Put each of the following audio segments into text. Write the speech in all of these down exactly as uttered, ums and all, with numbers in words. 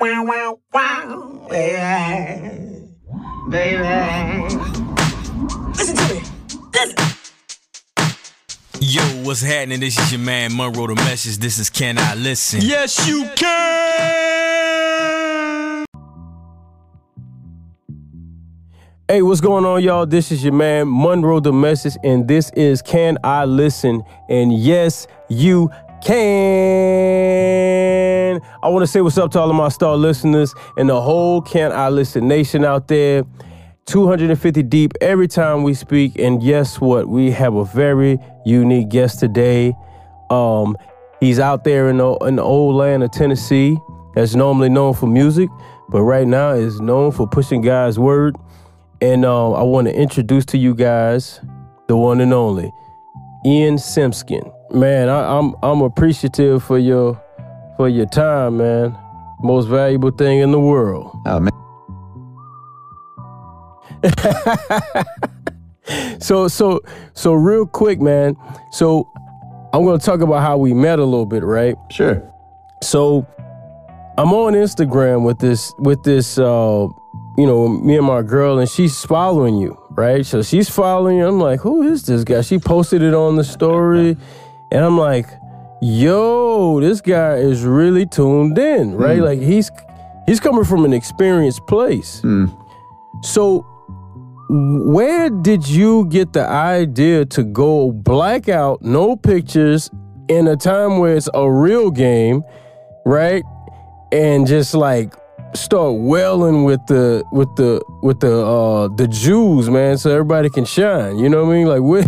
Wow, wow, wow, baby, baby. Listen to me. Listen. Yo, what's happening? This is your man Monroe the Message. This is Can I Listen? Yes, you can! Hey, what's going on, y'all? This is your man Monroe the Message, and this is Can I Listen? And yes, you can. I want to say what's up to all of my star listeners and the whole Can I Listen Nation out there. two hundred fifty deep every time we speak. And guess what? We have a very unique guest today. Um, he's out there in the, in the old land of Tennessee, that's normally known for music, but right now is known for pushing God's word. And uh, I want to introduce to you guys the one and only Ian Simskin. Man, I, I'm I'm appreciative for your for your time, man. Most valuable thing in the world. Oh man. so so so real quick, man. So I'm gonna talk about how we met a little bit, right? Sure. So I'm on Instagram with this with this uh you know, me and my girl, and she's following you, right? So she's following you. I'm like, who is this guy? She posted it on the story, and I'm like, yo, this guy is really tuned in, right? Mm. Like he's he's coming from an experienced place. Mm. So where did you get the idea to go blackout, no pictures, in a time where it's a real game, right? And just like start wailing with the with the with the uh the Jews, man, so everybody can shine. You know what I mean? Like what?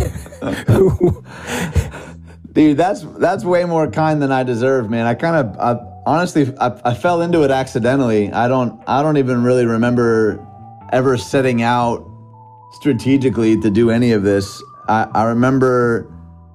Dude, that's that's way more kind than I deserve, man. I kind of I, honestly I, I fell into it accidentally. I don't I don't even really remember ever setting out strategically to do any of this. I, I remember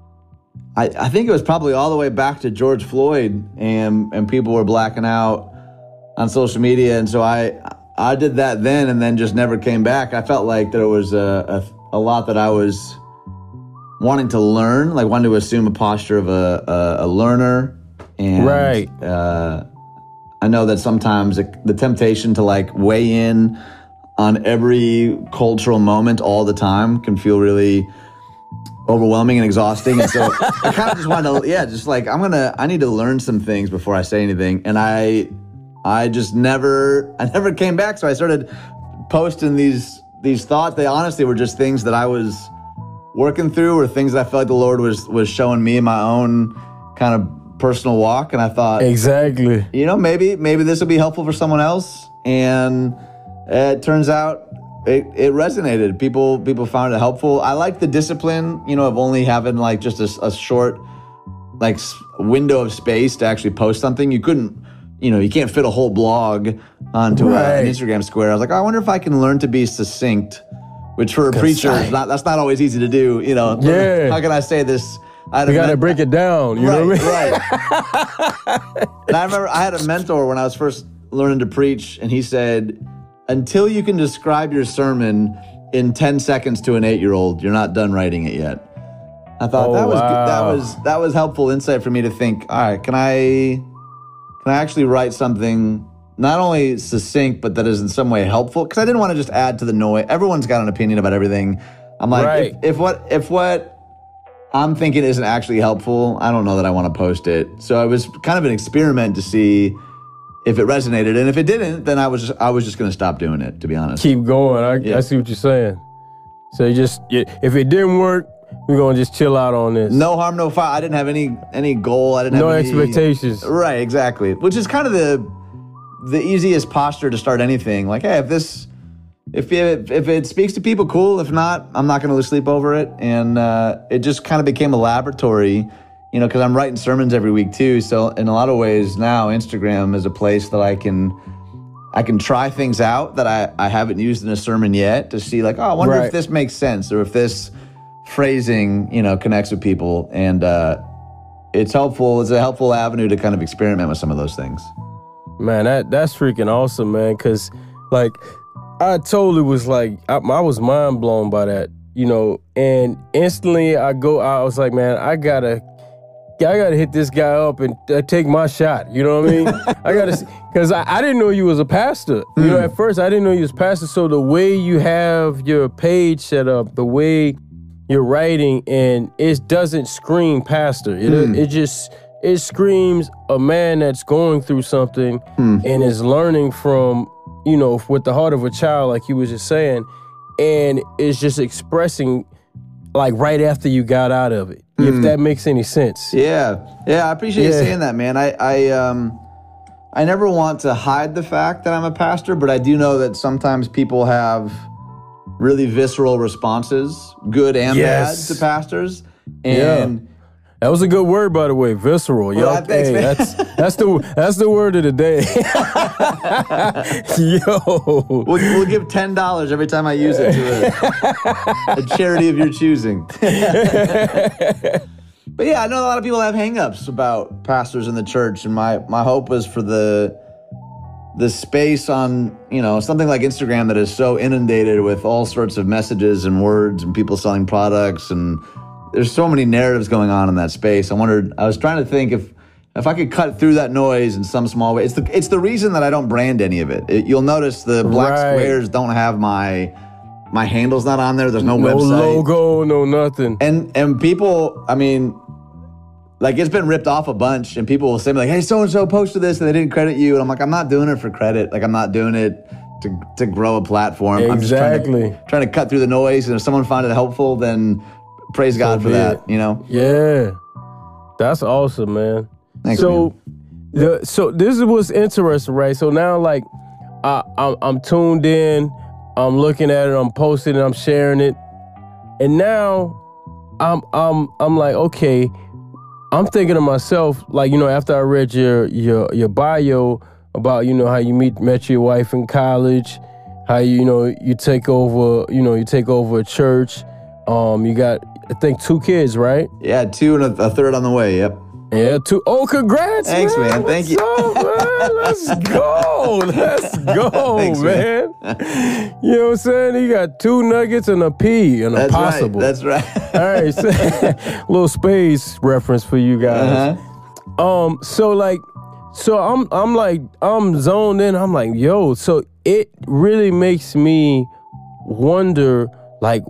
I, I think it was probably all the way back to George Floyd, and and people were blacking out on social media, and so I I did that then, and then just never came back. I felt like there was a a, a lot that I was wanting to learn, like wanting to assume a posture of a a, a learner, and right. Uh, I know that sometimes the, the temptation to like weigh in on every cultural moment all the time can feel really overwhelming and exhausting, and so I kind of just wanted to, yeah, just like I'm gonna, I need to learn some things before I say anything, and I. I just never, I never came back. So I started posting these these thoughts. They honestly were just things that I was working through, or things that I felt like the Lord was was showing me in my own kind of personal walk. And I thought, exactly, you know, maybe maybe this will be helpful for someone else. And it turns out it, it resonated. People people found it helpful. I like the discipline, you know, of only having like just a, a short like window of space to actually post something. You couldn't. You know, you can't fit a whole blog onto right. a, an Instagram square. I was like, oh, I wonder if I can learn to be succinct, which for a preacher, is not, that's not always easy to do. You know, yeah. How can I say this? I you got to break it down. You right, know what I mean? Right. And I remember I had a mentor when I was first learning to preach, and he said, until you can describe your sermon in ten seconds to an eight-year-old, you're not done writing it yet. I thought oh, that was wow. that was that was helpful insight for me to think, all right, can I... Can I actually write something not only succinct, but that is in some way helpful? Because I didn't want to just add to the noise. Everyone's got an opinion about everything. I'm like, right. if, if what if what I'm thinking isn't actually helpful, I don't know that I want to post it. So it was kind of an experiment to see if it resonated, and if it didn't, then I was just, I was just going to stop doing it. To be honest, keep going. I, yeah. I see what you're saying. So you just if it didn't work, we're gonna just chill out on this. No harm, no foul. I didn't have any any goal. I didn't no have any expectations. Right, exactly. Which is kind of the the easiest posture to start anything. Like, hey, if this, if it, if it speaks to people, cool. If not, I'm not gonna lose sleep over it. And uh, it just kind of became a laboratory, you know, because I'm writing sermons every week too. So in a lot of ways now, Instagram is a place that I can I can try things out that I I haven't used in a sermon yet to see, like, oh, I wonder right. if this makes sense, or if this phrasing, you know, connects with people, and uh, it's helpful. It's a helpful avenue to kind of experiment with some of those things. Man, that that's freaking awesome, man. Because like, I totally was like, I, I was mind blown by that, you know. And instantly, I go, I was like, man, I gotta I gotta hit this guy up and uh, take my shot. You know what I mean? I gotta, because I, I didn't know you was a pastor. You know, at first I didn't know you was a pastor. So the way you have your page set up, the way you're writing, and it doesn't scream pastor. It, mm. it just, it screams a man that's going through something mm. and is learning from, you know, with the heart of a child, like you was just saying, and is just expressing like right after you got out of it, mm. if that makes any sense. Yeah, yeah, I appreciate yeah. you saying that, man. I, I, um, I never want to hide the fact that I'm a pastor, but I do know that sometimes people have really visceral responses, good and yes. bad, to pastors. And yeah. that was a good word, by the way, visceral. Well, Yo, thanks, hey, man. that's that's the that's the word of the day. Yo, we'll, we'll give ten dollars every time I use it to a, a charity of your choosing. But yeah, I know a lot of people have hang-ups about pastors in the church, and my my hope was for the the space on, you know, something like Instagram that is so inundated with all sorts of messages and words and people selling products, and there's so many narratives going on in that space. I wondered, I was trying to think if if I could cut through that noise in some small way. It's the it's the reason that I don't brand any of it. it you'll notice the black right. squares don't have my my handle's not on there. There's no, no website, no logo, no nothing. And and people, I mean, like, it's been ripped off a bunch, and people will say, like, hey, so-and-so posted this, and they didn't credit you. And I'm like, I'm not doing it for credit. Like, I'm not doing it to to grow a platform. Exactly. I'm just trying to, trying to cut through the noise, and if someone found it helpful, then praise God so for that, you know? Yeah. That's awesome, man. Thanks, so, man. The, so this is what's interesting, right? So now, like, I, I'm, I'm tuned in, I'm looking at it, I'm posting it, I'm sharing it, and now I'm I'm I'm like, okay, I'm thinking to myself, like, you know, after I read your your your bio about, you know, how you meet met your wife in college, how you, you know, you take over, you know, you take over a church. Um, you got, I think, two kids, right? Yeah, two and a, a third on the way. Yep. Yeah, two. Oh, congrats, Thanks, man. man. Thank What's you. Up, man? Let's go. Let's go, Thanks, man. man. You know what I'm saying? You got two nuggets and a pea and That's a possible. Right. That's right. All right. So, little space reference for you guys. Uh-huh. Um. So like, so I'm I'm like I'm zoned in. I'm like, yo. So it really makes me wonder, like,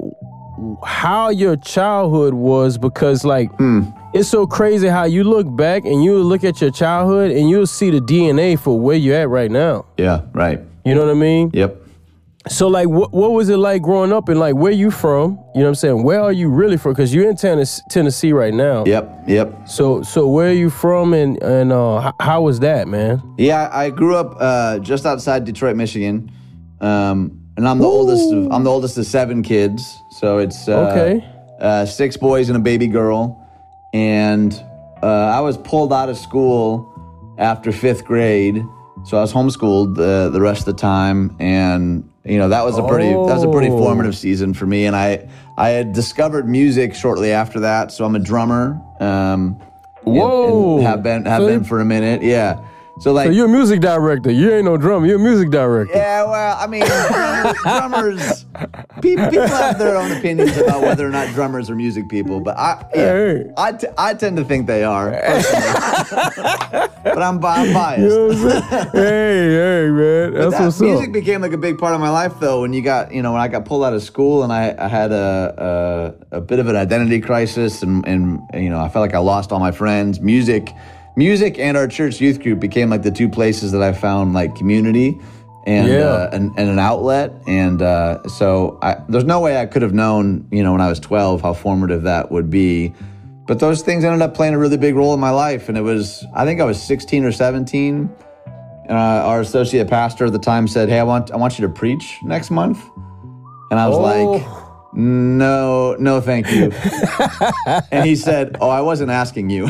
how your childhood was, because like. Hmm. It's so crazy how you look back and you look at your childhood and you'll see the D N A for where you're at right now. Yeah, right. You know what I mean? Yep. So, like, what what was it like growing up, and, like, where you from? You know what I'm saying? Where are you really from? Because you're in Tennessee, Tennessee right now. Yep, yep. So, so where are you from, and, and uh, how, how was that, man? Yeah, I grew up uh, just outside Detroit, Michigan. Um, and I'm the Ooh. oldest of, I'm the oldest of seven kids. So it's uh, Okay. uh, six boys and a baby girl. And uh, I was pulled out of school after fifth grade, so I was homeschooled uh, the rest of the time. And you know, that was a pretty Oh. that was a pretty formative season for me. And I I had discovered music shortly after that, so I'm a drummer. Um, Whoa! and, and have been have So been you- for a minute, yeah. So like, So you're a music director. You ain't no drummer. You're a music director. yeah, well, I mean, drummers, drummers pe- people have their own opinions about whether or not drummers are music people, but I, yeah, Hey. I, t- I tend to think they are, personally. But I'm, bi- I'm biased. You know what I'm saying? hey, hey, man. That's That what's music up. became like a big part of my life, though. When you got, you know, when I got pulled out of school, and I, I had a, a a bit of an identity crisis, and and you know, I felt like I lost all my friends. Music, music, and our church youth group became like the two places that I found like community and Yeah. uh, and, and an outlet. And uh, so I, there's no way I could have known, you know, when I was twelve, how formative that would be. But those things ended up playing a really big role in my life. And it was, I think I was sixteen or seventeen. Uh, our associate pastor at the time said, "Hey, I want I want you to preach next month." And I was Oh. like, "No, no, thank you." And he said, "Oh, I wasn't asking you."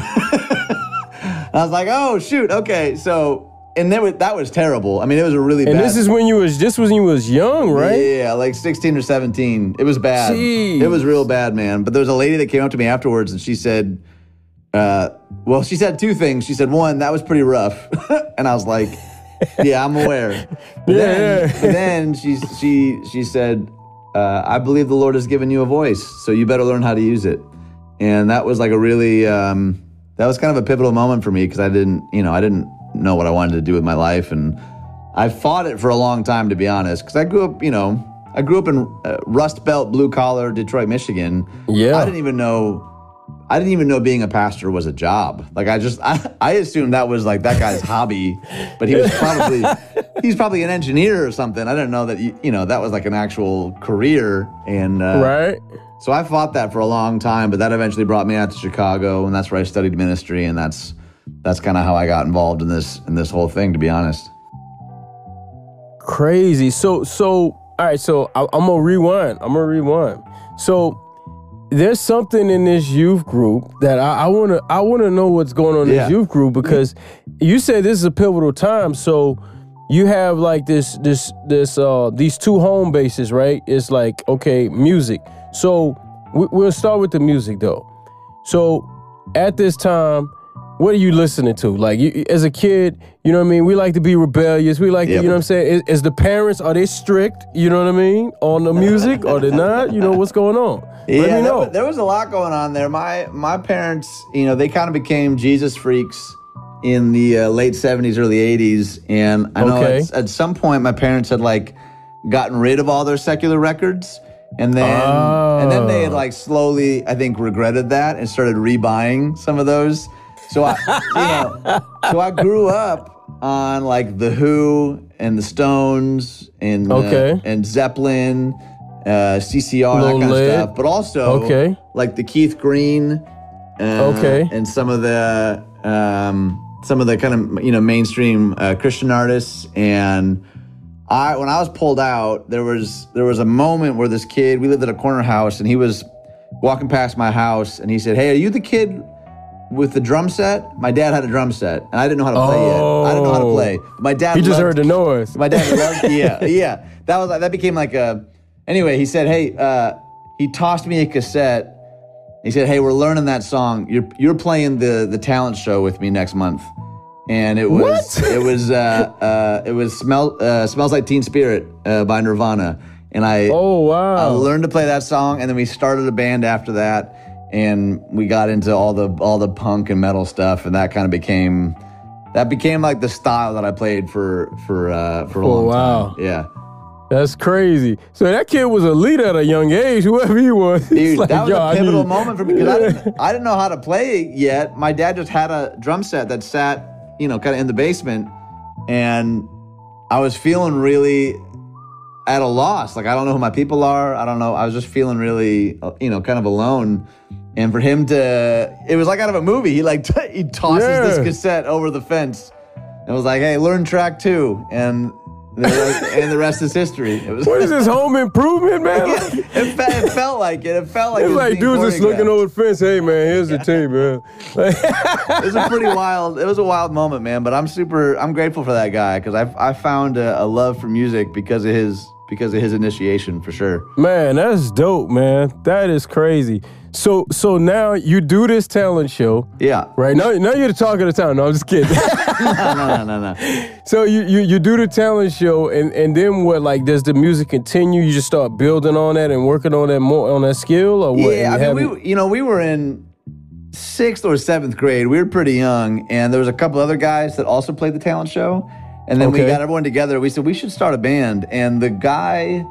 And I was like, "Oh, shoot, okay." So, and that was, that was terrible. I mean, it was a really And bad. this is when you was this was when you was young, right? Yeah, like sixteen or seventeen. It was bad. Jeez. It was real bad, man. But there was a lady that came up to me afterwards, and she said, uh, well, she said two things. She said, one, that was pretty rough. And I was like, yeah, I'm aware. But Yeah, then, yeah. but then she, she, she said, uh, I believe the Lord has given you a voice, so you better learn how to use it. And that was like a really, um, that was kind of a pivotal moment for me because I didn't, you know, I didn't know what I wanted to do with my life, and I fought it for a long time, to be honest, because I grew up, you know, I grew up in uh, Rust Belt, blue collar, Detroit, Michigan. Yeah. I didn't even know, I didn't even know being a pastor was a job. Like I just, I, I assumed that was like that guy's hobby, but he was probably, he's probably an engineer or something. I didn't know that, you, you know, that was like an actual career. And uh, Right. so I fought that for a long time, but that eventually brought me out to Chicago, and that's where I studied ministry, and that's that's kind of how I got involved in this in this whole thing, to be honest. Crazy. So, so, all right, so I, I'm gonna rewind. I'm gonna rewind. So there's something in this youth group that I, I wanna I wanna know what's going on in Yeah. this youth group, because you say this is a pivotal time. So you have like this this this uh these two home bases, right? It's like, okay, music. So we, we'll start with the music though. So at this time, what are you listening to? Like, you, as a kid, you know what I mean? We like to be rebellious. We like to, Yep. you know what I'm saying? Is, is the parents, are they strict, you know what I mean, on the music, or they not? You know, what's going on? Yeah, Let me there know. was, there was a lot going on there. My my parents, you know, they kind of became Jesus freaks in the uh, late seventies, early eighties, and I know Okay. at, at some point my parents had like gotten rid of all their secular records, and then and then they had Oh. like slowly, I think, regretted that and started rebuying some of those. So I, you know, so I grew up on like the Who and the Stones and uh, Okay. and Zeppelin, uh, C C R, that Lil kind Led. of stuff. But also, Okay. like the Keith Green, uh, Okay. and some of the um, some of the kind of you know mainstream uh, Christian artists. And I, when I was pulled out, there was there was a moment where this kid, we lived at a corner house, and he was walking past my house, and he said, "Hey, are you the kid with the drum set?" My dad had a drum set, and I didn't know how to play yet. I didn't know how to play. My dad He just loved- heard the noise. My dad loved, yeah, yeah. That was that became like a. Anyway, he said, "Hey," uh, he tossed me a cassette. He said, "Hey, we're learning that song. You're you're playing the the talent show with me next month." And it was What? it was uh, uh, it was smell uh, smells like Teen Spirit uh, by Nirvana, and I Oh, wow. I learned to play that song, and then we started a band after that, and we got into all the all the punk and metal stuff, and that kind of became that became like the style that I played for for uh, for a Oh, long wow. time. Yeah, That's crazy. So that kid was a leader at a young age, whoever he was. It's dude, like, that was yo, a I pivotal need- moment for me because I didn't I didn't know how to play yet. My dad just had a drum set that sat, you know, kind of in the basement, and I was feeling really at a loss. Like, I don't know who my people are. I don't know. I was just feeling really, uh, you know, kind of alone. And for him to, it was like out of a movie. He like, t- he tosses Yeah. this cassette over the fence and was like, "Hey, learn track two." And the rest, and the rest is history. It was, What is this, home improvement, man? it, fe- it felt like it. It felt like It's it was like being dudes just looking choreographed. over the fence. Hey, man, here's the team, man. Like, It was a pretty wild. It was a wild moment, man. But I'm super. I'm grateful for that guy because I I found a, a love for music because of his because of his initiation for sure. man, that's dope, man. That is crazy. So, so now you do this talent show, Yeah. right? Now, now you're the talk of the town. No, I'm just kidding. No, no, no, no, no. So you, you you do the talent show, and, and then what? Like, does the music continue? You just start building on that and working on that more on that skill, or what? Yeah, And I you mean, haven't- we you know we were in sixth or seventh grade. We were pretty young, and there was a couple other guys that also played the talent show. And then we Okay. got everyone together. We said we should start a band. And the guy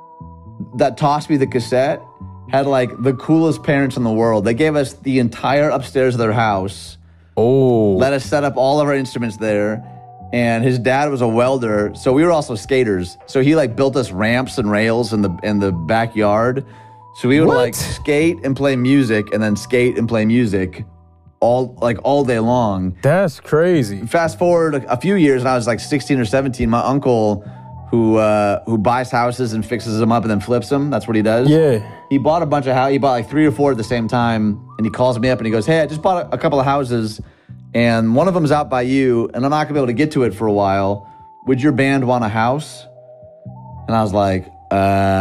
that tossed me the cassette had like the coolest parents in the world. They gave us the entire upstairs of their house, oh, let us set up all of our instruments there. And his dad was a welder, so we were also skaters. So he like built us ramps and rails in the in the backyard. So we would What? like skate and play music, and then skate and play music, all like all day long. that's crazy. Fast forward a, a few years, and I was like sixteen or seventeen. My uncle, who uh, who buys houses and fixes them up and then flips them. That's what he does. Yeah. He bought a bunch of houses. He bought like three or four at the same time, and he calls me up and he goes, "Hey, I just bought a, a couple of houses, and one of them's out by you, and I'm not gonna be able to get to it for a while. Would your band want a house?" And I was like, uh,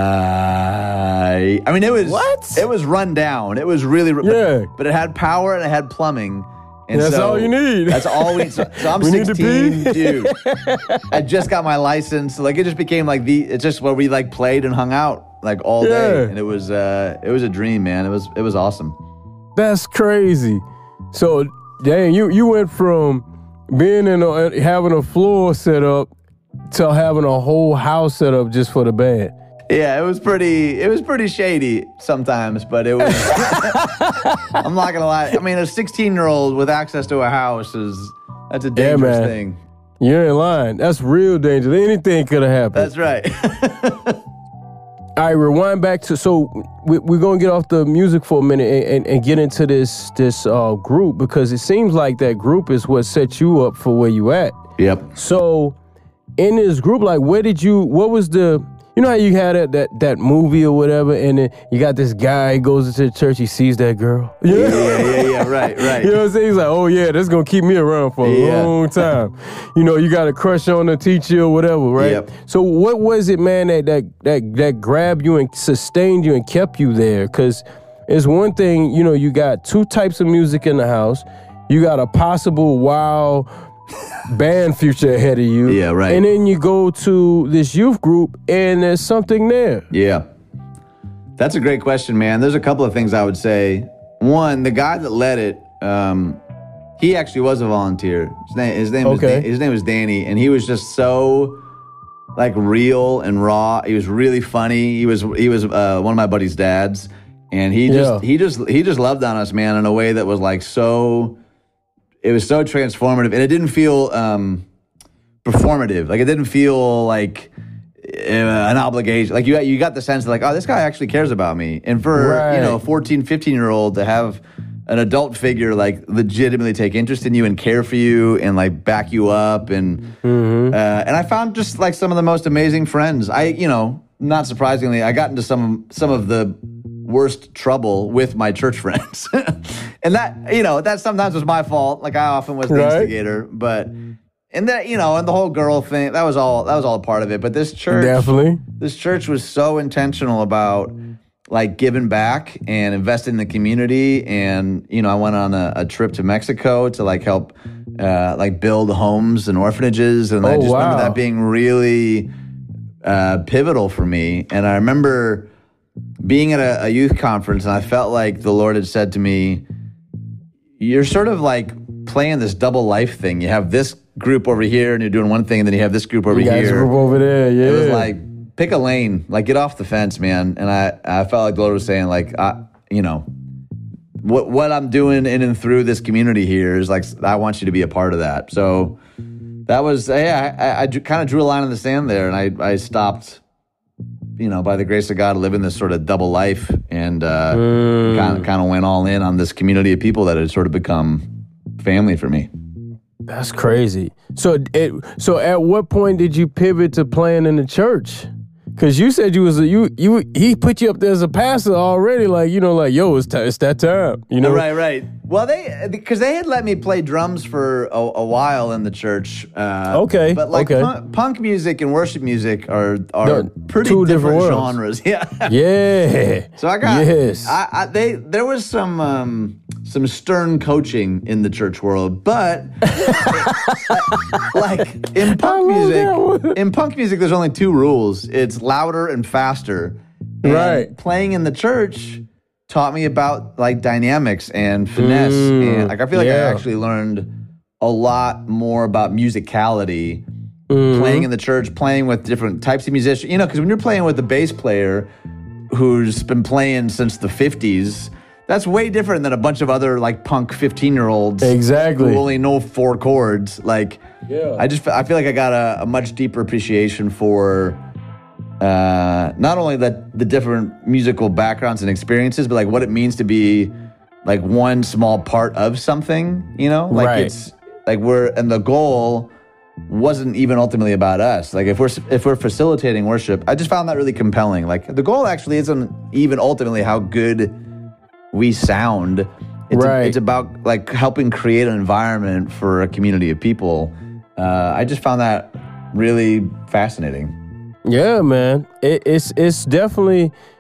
I mean, it was What? It was run down. It was really, but, Yeah. but it had power and it had plumbing. And That's so all you need. That's all we. So, so I'm We need to sixteen, pee? dude. I just got my license. So like it just became like the. It's just where we like played and hung out like all day, Yeah. and it was uh, it was a dream, man. It was it was awesome. That's crazy. So dang, you you went from being in a, having a floor set up to having a whole house set up just for the band. Yeah, it was pretty. It was pretty shady sometimes, but it was. I'm not gonna lie. I mean, a sixteen year old with access to a house is that's a dangerous yeah, man. thing. You ain't lying. That's real dangerous. Anything could have happened. That's right. All right, rewind back to so we, we're gonna get off the music for a minute and, and, and get into this this uh, group because it seems like that group is what set you up for where you at. Yep. So in this group, like, where did you? What was the? You know how you had that that, that movie or whatever, and then you got this guy, he goes into the church, he sees that girl. Yeah, yeah, yeah, yeah, right, right. You know what I'm saying? He's like, oh yeah, that's gonna keep me around for a Yeah. long time. You know, you got a crush on the teacher or whatever, right? Yep. So what was it, man, that that that that grabbed you and sustained you and kept you there? Because it's one thing, you know, you got two types of music in the house. You got a possible wild band future ahead of you. Yeah, right. And then you go to this youth group and there's something there. Yeah. That's a great question, man. There's a couple of things I would say. One, the guy that led it, um, he actually was a volunteer. His name, his name, Okay. was, Dan- his name was Danny, and he was just so like real and raw. He was really funny. He was he was uh, one of my buddy's dads, and he just Yeah. he just he just loved on us, man, in a way that was like so. It was so transformative, and it didn't feel um, performative. Like it didn't feel like uh, an obligation. Like you, you got the sense that like, oh, this guy actually cares about me. And for Right. you know, a fourteen, fifteen year old to have an adult figure like legitimately take interest in you and care for you and like back you up, and Mm-hmm. uh, and I found just like some of the most amazing friends. I, you know, not surprisingly, I got into some some of the worst trouble with my church friends. And that, you know, that sometimes was my fault. Like I often was the Right. instigator, but and that, you know, and the whole girl thing, that was all that was all a part of it. But this church Definitely. this church was so intentional about like giving back and investing in the community. And, you know, I went on a, a trip to Mexico to like help uh, like build homes and orphanages. And I Oh, just remember wow. that being really uh, pivotal for me. And I remember being at a, a youth conference, and I felt like the Lord had said to me, you're sort of like playing this double life thing. You have this group over here and you're doing one thing, and then you have this group over You guys here. group over there, yeah. It was like, pick a lane, like get off the fence, man. And I, I felt like the Lord was saying, like, I, you know, what what I'm doing in and through this community here is like, I want you to be a part of that. So that was, yeah, I, I, I kind of drew a line in the sand there, and I, I stopped, you know, by the grace of God, living this sort of double life, and uh, Mm. kind of kind of went all in on this community of people that had sort of become family for me. That's crazy. So, it, so at what point did you pivot to playing in the church? Because you said you was a, you you he put you up there as a pastor already, like, you know, like, yo, it's, t- it's that time, you know? Right, right. Well, they because they had let me play drums for a, a while in the church. Uh, Okay, but like okay. punk, punk music and worship music are are No, pretty two different, different worlds. genres. Yeah. Yeah. So I got yes. I, I they there was some um, some stern coaching in the church world, but like in punk love that one. music, in punk music, there's only two rules: it's louder and faster. And Right. Playing in the church taught me about like dynamics and finesse, Mm, and like I feel like I yeah. actually learned a lot more about musicality. Mm-hmm. Playing in the church, playing with different types of musicians. You know, because when you're playing with a bass player who's been playing since the fifties, that's way different than a bunch of other like punk fifteen-year-olds Exactly. who only know four chords. Like, Yeah. I just I feel like I got a, a much deeper appreciation for uh, not only the the different musical backgrounds and experiences, but like what it means to be like one small part of something. You know, like Right. it's like we're and the goal wasn't even ultimately about us. Like if we're if we're facilitating worship, I just found that really compelling. Like the goal actually isn't even ultimately how good we sound. It's, Right. a, it's about like helping create an environment for a community of people. Uh, I just found that really fascinating. Yeah, man. It, it's it's definitely,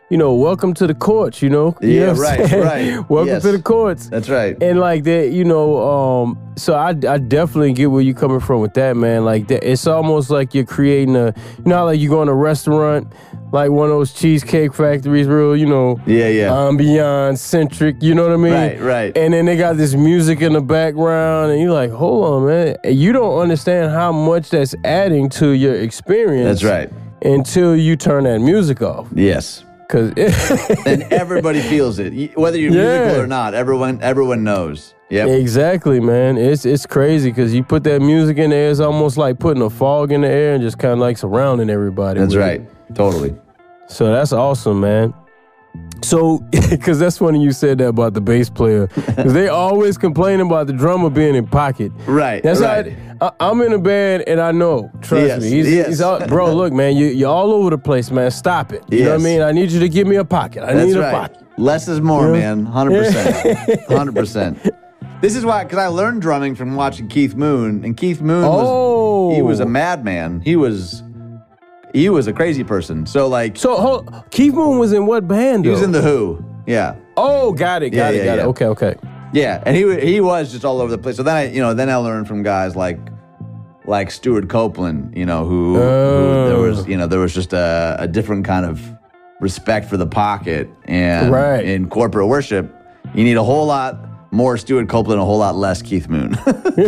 you know, welcome to the courts, you know? You Yeah, know what I'm right, saying? right. Welcome Yes. to the courts. That's right. And like that, you know, um, so I, I definitely get where you're coming from with that, man. Like that, it's almost like you're creating a, you know, how like you go in a restaurant, like one of those cheesecake factories, real, you know, Yeah, yeah. ambiance centric, you know what I mean? Right, right. And then they got this music in the background, and you're like, hold on, man. You don't understand how much that's adding to your experience. That's right. Until you turn that music off. Yes. Cause And everybody feels it, Y- whether you're Yeah. musical or not. Everyone, everyone knows. Yep. Exactly, man. It's it's crazy because you put that music in the air, it's almost like putting a fog in the air and just kind of like surrounding everybody. That's with right. it. Totally. So that's awesome, man. So, because that's funny you said that about the bass player, because they always complain about the drummer being in pocket. Right. That's right. how I, I'm in a band and I know. Trust Yes, me. He's, yes. he's all, bro, look, man, you, you're all over the place, man. Stop it. You know what I Yes. mean? I need you to give me a pocket. I That's need a right. pocket. Less is more, Yeah. man. one hundred percent. one hundred percent. This is why, because I learned drumming from watching Keith Moon, and Keith Moon was Oh. he was a madman. He was he was a crazy person. So like So, hold, Keith Moon was in what band, he though? was in the Who. Yeah. Oh, got it, got Yeah, it, yeah, got yeah. it. Okay, okay. Yeah, and he wa- he was just all over the place. So then I, you know, then I learned from guys like like Stuart Copeland, you know, who, who there was, Oh. you know, there was just a, a different kind of respect for the pocket, and Right. in corporate worship, you need a whole lot more Stuart Copeland, a whole lot less Keith Moon.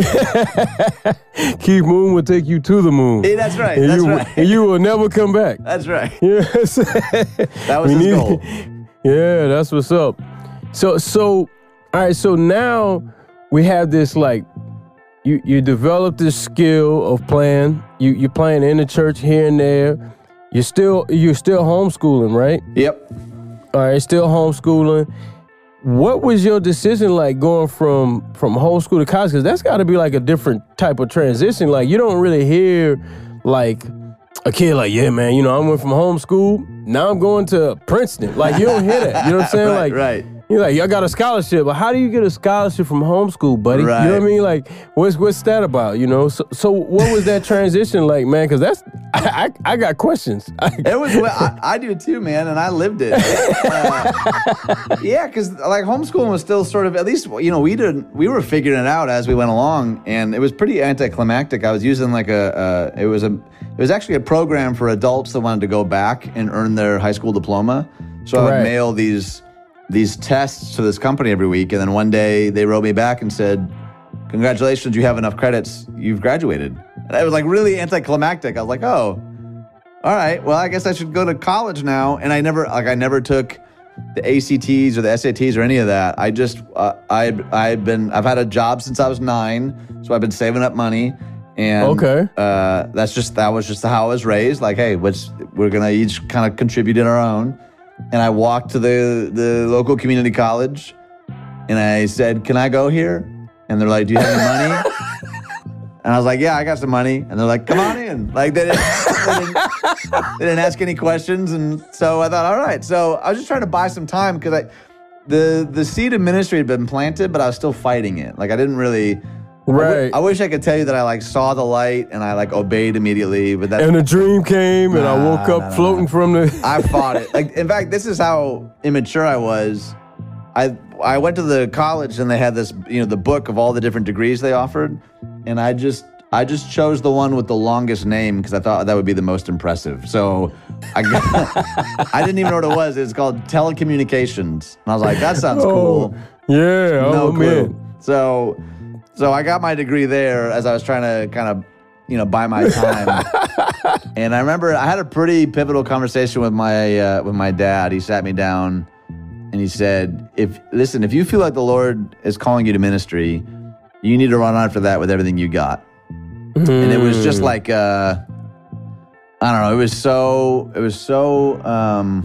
Keith Moon will take you to the moon. Hey, that's right. And That's you, right. and you will never come back. That's right. Yes. That was We his need- goal. Yeah, that's what's up. So, so, all right. So now we have this like, you you develop this skill of playing. You you're playing in the church here and there. You're still you're still homeschooling, right? Yep. All right, still homeschooling. What was your decision like going from from homeschool to college? Because that's got to be like a different type of transition. Like you don't really hear like a kid like, yeah, man, you know, I went from homeschool, now I'm going to Princeton. Like you don't hear that. You know what I'm saying? Right, like, right. You're like, I got a scholarship, but how do you get a scholarship from homeschool, buddy? You know what I Right. mean? Like, what's what's that about? You know? So, so what was that transition like, man? Because that's I, I I got questions. It was. I, I do too, man, and I lived it. Uh, yeah, because like homeschooling was still sort of at least you know we did we were figuring it out as we went along, and it was pretty anticlimactic. I was using like a, a it was a it was actually a program for adults that wanted to go back and earn their high school diploma. So I would Right. mail these these tests to this company every week, and then one day they wrote me back and said, "Congratulations, you have enough credits. You've graduated." And it was like really anticlimactic. I was like, "Oh, all right. Well, I guess I should go to college now." And I never, like, I never took the A C Ts or the S A Ts or any of that. I just, uh, I, I've been, I've had a job since I was nine, so I've been saving up money. And Okay. uh, that's just, that was just how I was raised. Like, hey, what's, we're gonna each kind of contribute in our own. And I walked to the the local community college, and I said, "Can I go here?" And they're like, "Do you have any money?" And I was like, "Yeah, I got some money." And they're like, "Come on in." Like they didn't, they didn't, they didn't ask any questions, and so I thought, all right. So I was just trying to buy some time because I, the the seed of ministry had been planted, but I was still fighting it. Like I didn't really. I wi- Right. I wish I could tell you that I like saw the light and I like obeyed immediately, but that's And a dream came, and I Nah, woke up nah, nah, floating nah. from the. I fought it. Like, in fact, this is how immature I was. I I went to the college and they had this, you know, the book of all the different degrees they offered, and I just I just chose the one with the longest name because I thought that would be the most impressive. So I got, I didn't even know what it was. It's called telecommunications, and I was like, that sounds cool. Yeah, No oh clue. man. So so I got my degree there as I was trying to kind of, you know, buy my time. And I remember I had a pretty pivotal conversation with my uh, with my dad. He sat me down and he said, "If listen, if you feel like the Lord is calling you to ministry, you need to run after that with everything you got." And it was just like uh, I don't know. It was so it was so um,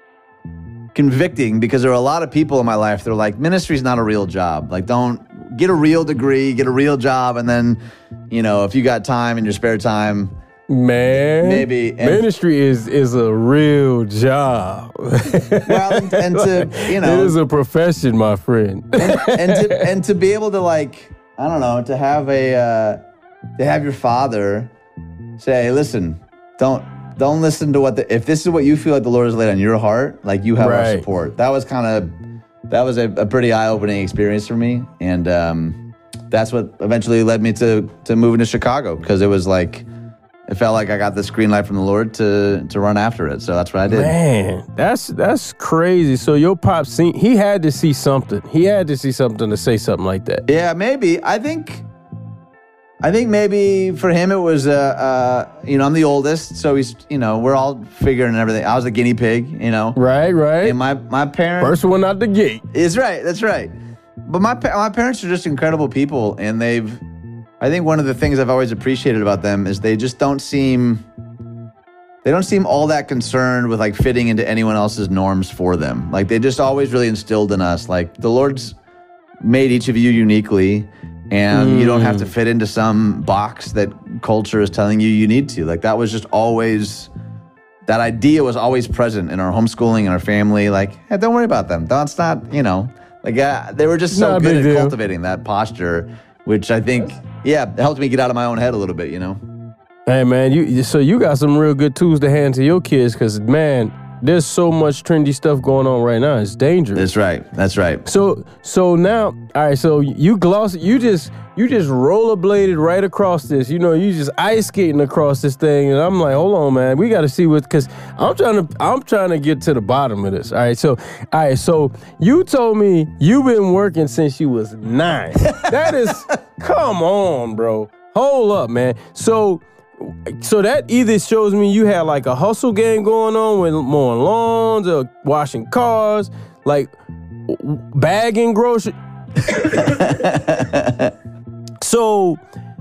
convicting because there were a lot of people in my life that were like, ministry's not a real job. Like, don't get a real degree, get a real job, and then, you know, if you got time in your spare time, Man, Maybe, and- ministry is is a real job. well, and, and to you it know, is a profession, my friend. and, and to and to be able to like, I don't know, to have a uh, to have your father say, "Listen, don't don't listen to what the, if this is what you feel like the Lord has laid on your heart, like you have Right. our support. That was kind of, that was a, a pretty eye-opening experience for me. And um, that's what eventually led me to, to moving to Chicago, because it was like, it felt like I got this green light from the Lord to to run after it. So that's what I did. Man, that's that's crazy. So your pop seen, he had to see something. He had to see something to say something like that. Yeah, maybe. I think, I think maybe for him it was, uh, uh, you know, I'm the oldest, so he's, you know, we're all figuring everything. I was a guinea pig, you know. Right, right. And my my parents. First one out the gate. Is right. That's right. But my pa- my parents are just incredible people, and they've. I think one of the things I've always appreciated about them is they just don't seem. They don't seem all that concerned with like fitting into anyone else's norms for them. Like they just always really instilled in us, like the Lord's made each of you uniquely, and mm. you don't have to fit into some box that culture is telling you you need to. Like that was just always. That idea was always present in our homeschooling and our family. Like, hey, don't worry about them. That's not, you know. Like uh, they were just so Not a good big at deal. cultivating that posture, which I think, yeah, helped me get out of my own head a little bit, you know? Hey man, you so you got some real good tools to hand to your kids, because man, there's so much trendy stuff going on right now. It's dangerous. That's right. That's right. So so now, all right. So you gloss, you just you just rollerbladed right across this. You know, you just ice skating across this thing, and I'm like, hold on, man, we got to see what, because I'm trying to I'm trying to get to the bottom of this. All right. So all right. So you told me you've been working since you was nine. That is, come on, bro. Hold up, man. So. So that either shows me you had like a hustle game going on with mowing lawns or washing cars, like bagging groceries. So,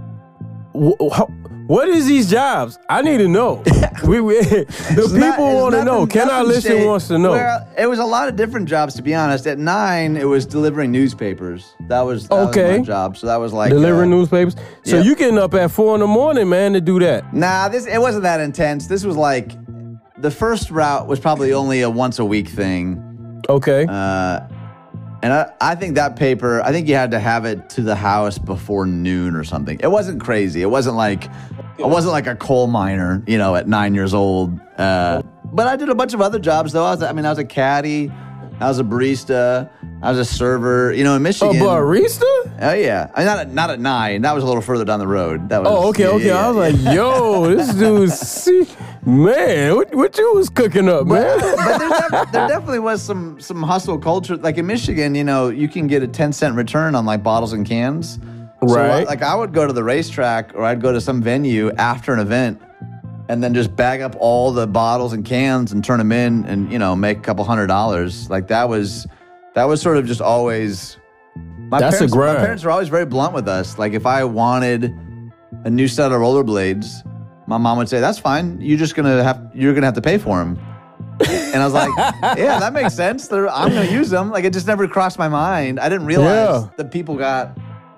wh- what is these jobs? I need to know. we, we The It's not- people it's want to nothing- know. Can I nothing listen? shady. Wants to know. Well, it was a lot of different jobs, to be honest. At nine, it was delivering newspapers. That was, that Okay. was my job. So that was like Delivering uh, newspapers. So yeah. you getting up at four in the morning, man, to do that. Nah, this it wasn't that intense. This was like the first route was probably only a once a week thing. Okay. Uh, and I, I think that paper, I think you had to have it to the house before noon or something. It wasn't crazy. It wasn't like, I wasn't like a coal miner, you know, at nine years old. Uh, but I did a bunch of other jobs though. I was, I mean, I was a caddy, I was a barista, I was a server. You know, in A Michigan. barista? Oh yeah, I mean, not at, not at nine. That was a little further down the road. That was. Oh, okay, yeah, okay. yeah, I was yeah. like, yo, this dude's, see, man, what, what you was cooking up, man? But there, def- there definitely was some some hustle culture. Like in Michigan, you know, you can get a ten cent return on like bottles and cans. So, Right. like I would go to the racetrack or I'd go to some venue after an event and then just bag up all the bottles and cans and turn them in and, you know, make a couple hundred dollars. Like that was that was sort of just always my That's a parents, grind. My parents were always very blunt with us. Like if I wanted a new set of rollerblades, my mom would say, "That's fine. You're just gonna have you're gonna have to pay for them." And I was like, "Yeah, that makes sense. They're, I'm gonna use them." Like it just never crossed my mind. I didn't realize Yeah. that people got.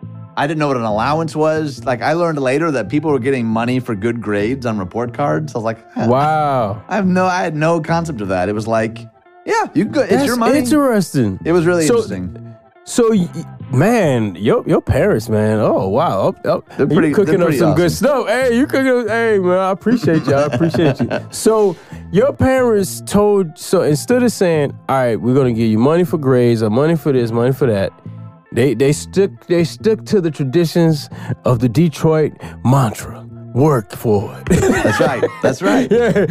I didn't know what an allowance was. Like I learned later that people were getting money for good grades on report cards. I was like, huh, Wow. I have no, I had no concept of that. It was like, yeah, you can go. It's That's your money. interesting. It was really So- interesting. So, y- man, your your parents, man. Oh wow, up, up. They're pretty- you cooking they're up pretty some good awesome. stuff. Hey, you cooking? up- Hey, man, I appreciate you. I appreciate you. So, your parents told. So instead of saying, "All right, we're gonna give you money for grades, or money for this, money for that," they they stuck they stuck to the traditions of the Detroit mantra: work for it. That's right. That's right.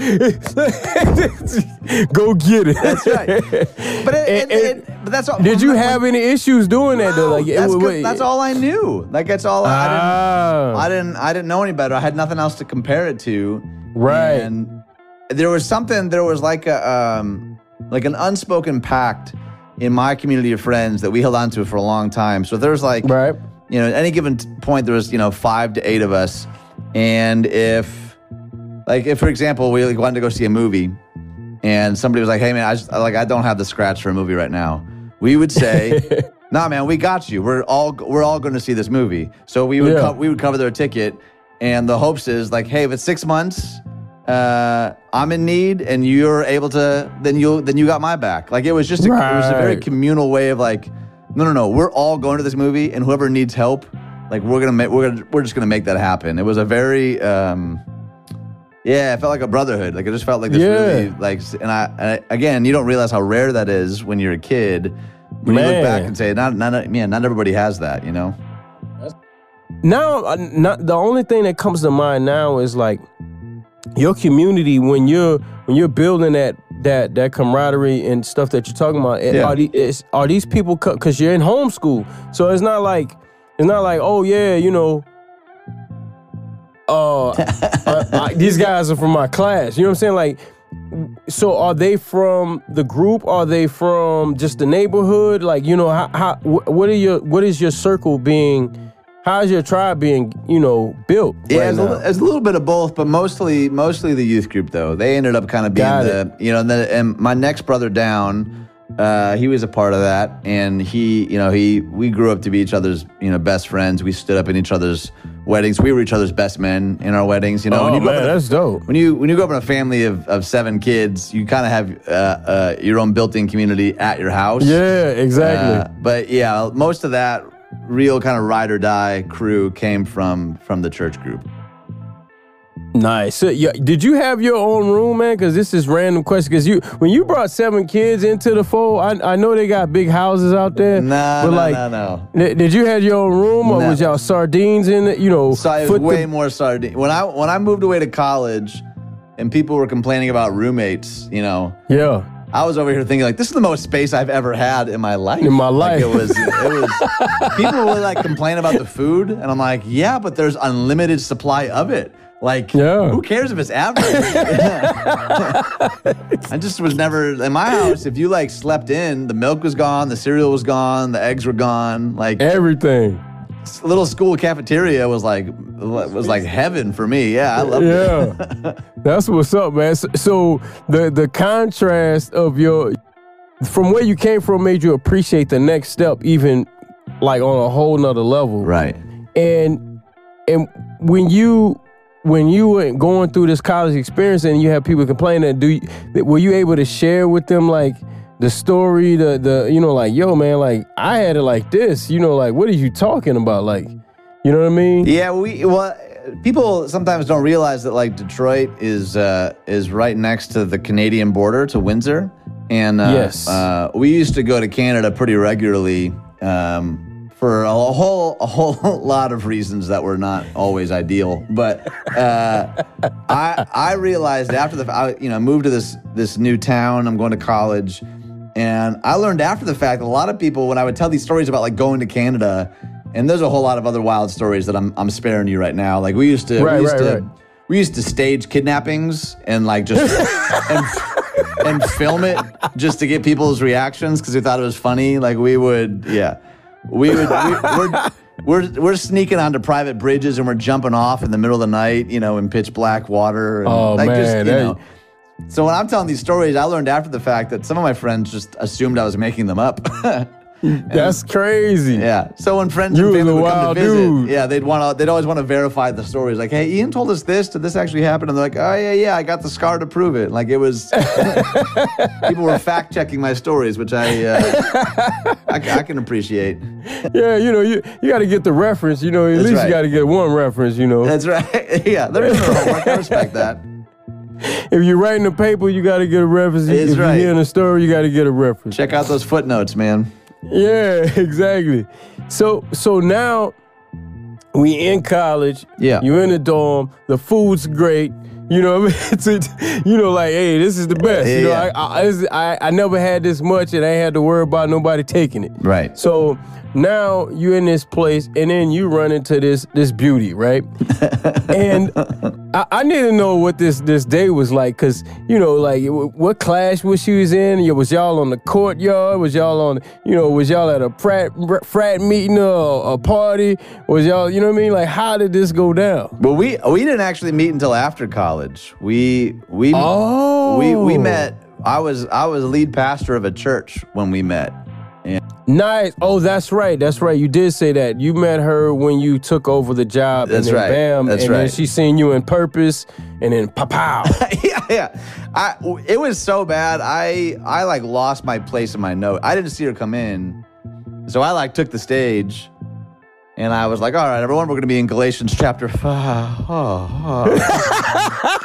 Go get it. That's right. But it, And- it, it, but that's all. Did you when- have any issues doing that though? No, Like, it- that's, wait, good. That's all I knew. Like that's all. I didn't. Ah. I didn't. I didn't know any better. I had nothing else to compare it to. Right. And there was something. There was like a um, like an unspoken pact in my community of friends that we held on to for a long time. So there's like, Right. you know, at any given t- point, there was, you know, five to eight of us. And if, like, if, for example, we like, wanted to go see a movie and somebody was like, hey, man, I just, like, I don't have the scratch for a movie right now. We would say, nah, man, we got you. We're all, we're all going to see this movie. So we would, Yeah. co- we would cover their ticket. And the hopes is like, hey, if it's six months, uh, I'm in need and you're able to, then you'll, then you got my back. Like, it was just, a, it was a very Right. communal way of like, no, no, no, we're all going to this movie and whoever needs help, like we're gonna make, we're gonna, we're just gonna make that happen. It was a very, um, Yeah, it felt like a brotherhood. Like it just felt like this Yeah. really like. And I, and I again, you don't realize how rare that is when you're a kid. When you Man. look back and say, not, not, man, not everybody has that. You know. Now, uh, not the only thing that comes to mind now is like your community when you're when you're building that that that camaraderie and stuff that you're talking about. Yeah. Are, the, is, are these people because you're in homeschool? So it's not like it's not like oh yeah, you know. Uh, I, I, these guys are from my class. You know what I'm saying? Like, so are they from the group? Are they from just the neighborhood? Like, you know, how, how wh- what are your what is your circle being? How's your tribe being, you know, built? Yeah, right it's, now? a, it's a little bit of both, but mostly mostly the youth group though. They ended up kind of being Got the you know, and, the, and my next brother down, uh, he was a part of that, and he you know he we grew up to be each other's you know best friends. We stood up in each other's weddings. We were each other's best men in our weddings. You know, Oh, when you grow man, up in a- that's dope. When you when you grow up in a family of, of seven kids, you kind of have uh, uh, your own built-in community at your house. Yeah, exactly. Uh, but yeah, most of that real kind of ride or die crew came from from the church group. Nice. So, yeah, did you have your own room, man? Because this is random question. Because you, when you brought seven kids into the fold, I, I know they got big houses out there. Nah, but no, like, no, no. Did, did you have your own room, or No. was y'all sardines in it? You know, So it was foot way the- more sardine. When I when I moved away to college, and people were complaining about roommates, you know, Yeah. I was over here thinking like, this is the most space I've ever had in my life. In my life. like, it was. It was. People would like complain about the food, and I'm like, yeah, but there's unlimited supply of it. Like, Yeah. who cares if it's average? I just was never in my house. If you like slept in, the milk was gone, the cereal was gone, the eggs were gone. Like, Everything. little school cafeteria was like was like heaven for me. Yeah, I loved it. Yeah. That's what's up, man. So, so the the contrast of your from where you came from made you appreciate the next step even like on a whole nother level. Right. And and when you when you were going through this college experience and you have people complaining, do you, were you able to share with them like the story, the the you know, like, yo, man, like I had it like this, you know, like what are you talking about? Like, you know what I mean? Yeah, we well, people sometimes don't realize that like Detroit is uh, is right next to the Canadian border to Windsor, and uh, Yes. uh, we used to go to Canada pretty regularly um, for a whole a whole lot of reasons that were not always ideal. But uh, I I realized after the I, you know moved to this this new town, I'm going to college, and I learned after the fact that a lot of people, when I would tell these stories about like going to Canada. And there's a whole lot of other wild stories that I'm I'm sparing you right now. Like we used to, Right, we used right, to, right. we used to stage kidnappings and like just and, and film it just to get people's reactions because we thought it was funny. Like we would, yeah, we would. We, we're, we're we're sneaking onto private bridges and we're jumping off in the middle of the night, you know, in pitch black water. And Oh, like man, just, you that- know. So when I'm telling these stories, I learned after the fact that some of my friends just assumed I was making them up. That's crazy. Yeah. So when friends You and was family a would come to wild visit, dude. yeah, they'd want to. They'd always want to verify the stories. Like, hey, Ian told us this. Did this actually happen? And they're like, oh yeah, yeah, I got the scar to prove it. Like it was. People were fact checking my stories, which I, uh, I, I can appreciate. Yeah, you know, you, you got to get the reference. You know, at That's least right. you got to get one reference. You know, That's right. Yeah, they're doing their homework. I respect that. if you're writing a paper, you got to get a reference. That's if right. you're hearing a story, you got to get a reference. Check out those footnotes, man. Yeah, exactly. So so now we in college. Yeah. You in the dorm. The food's great. You know what I mean? It's a, you know, like, hey, this is the best. Yeah, you know, yeah. I, I, this- I I never had this much, and I ain't had to worry about nobody taking it. Right. So now you're in this place, and then you run into this this beauty, right? And I, I need to know what this this day was like, cause you know, like wh- what class was she was in? You- Was y'all on the courtyard? Was y'all on, you know, was y'all at a frat frat meeting or a party? Was y'all, you know what I mean? Like, how did this go down? Well, we we didn't actually meet until after college. We we Oh. we we met. I was I was lead pastor of a church when we met. Nice. Oh, that's right. That's right. You did say that. You met her when you took over the job. That's and then right. Bam. That's and then right. she seen you in Purpose, and then pow. yeah, yeah. I it was so bad. I I like lost my place in my note. I didn't see her come in, so I like took the stage, and I was like, "All right, everyone, we're going to be in Galatians chapter five." Oh, oh.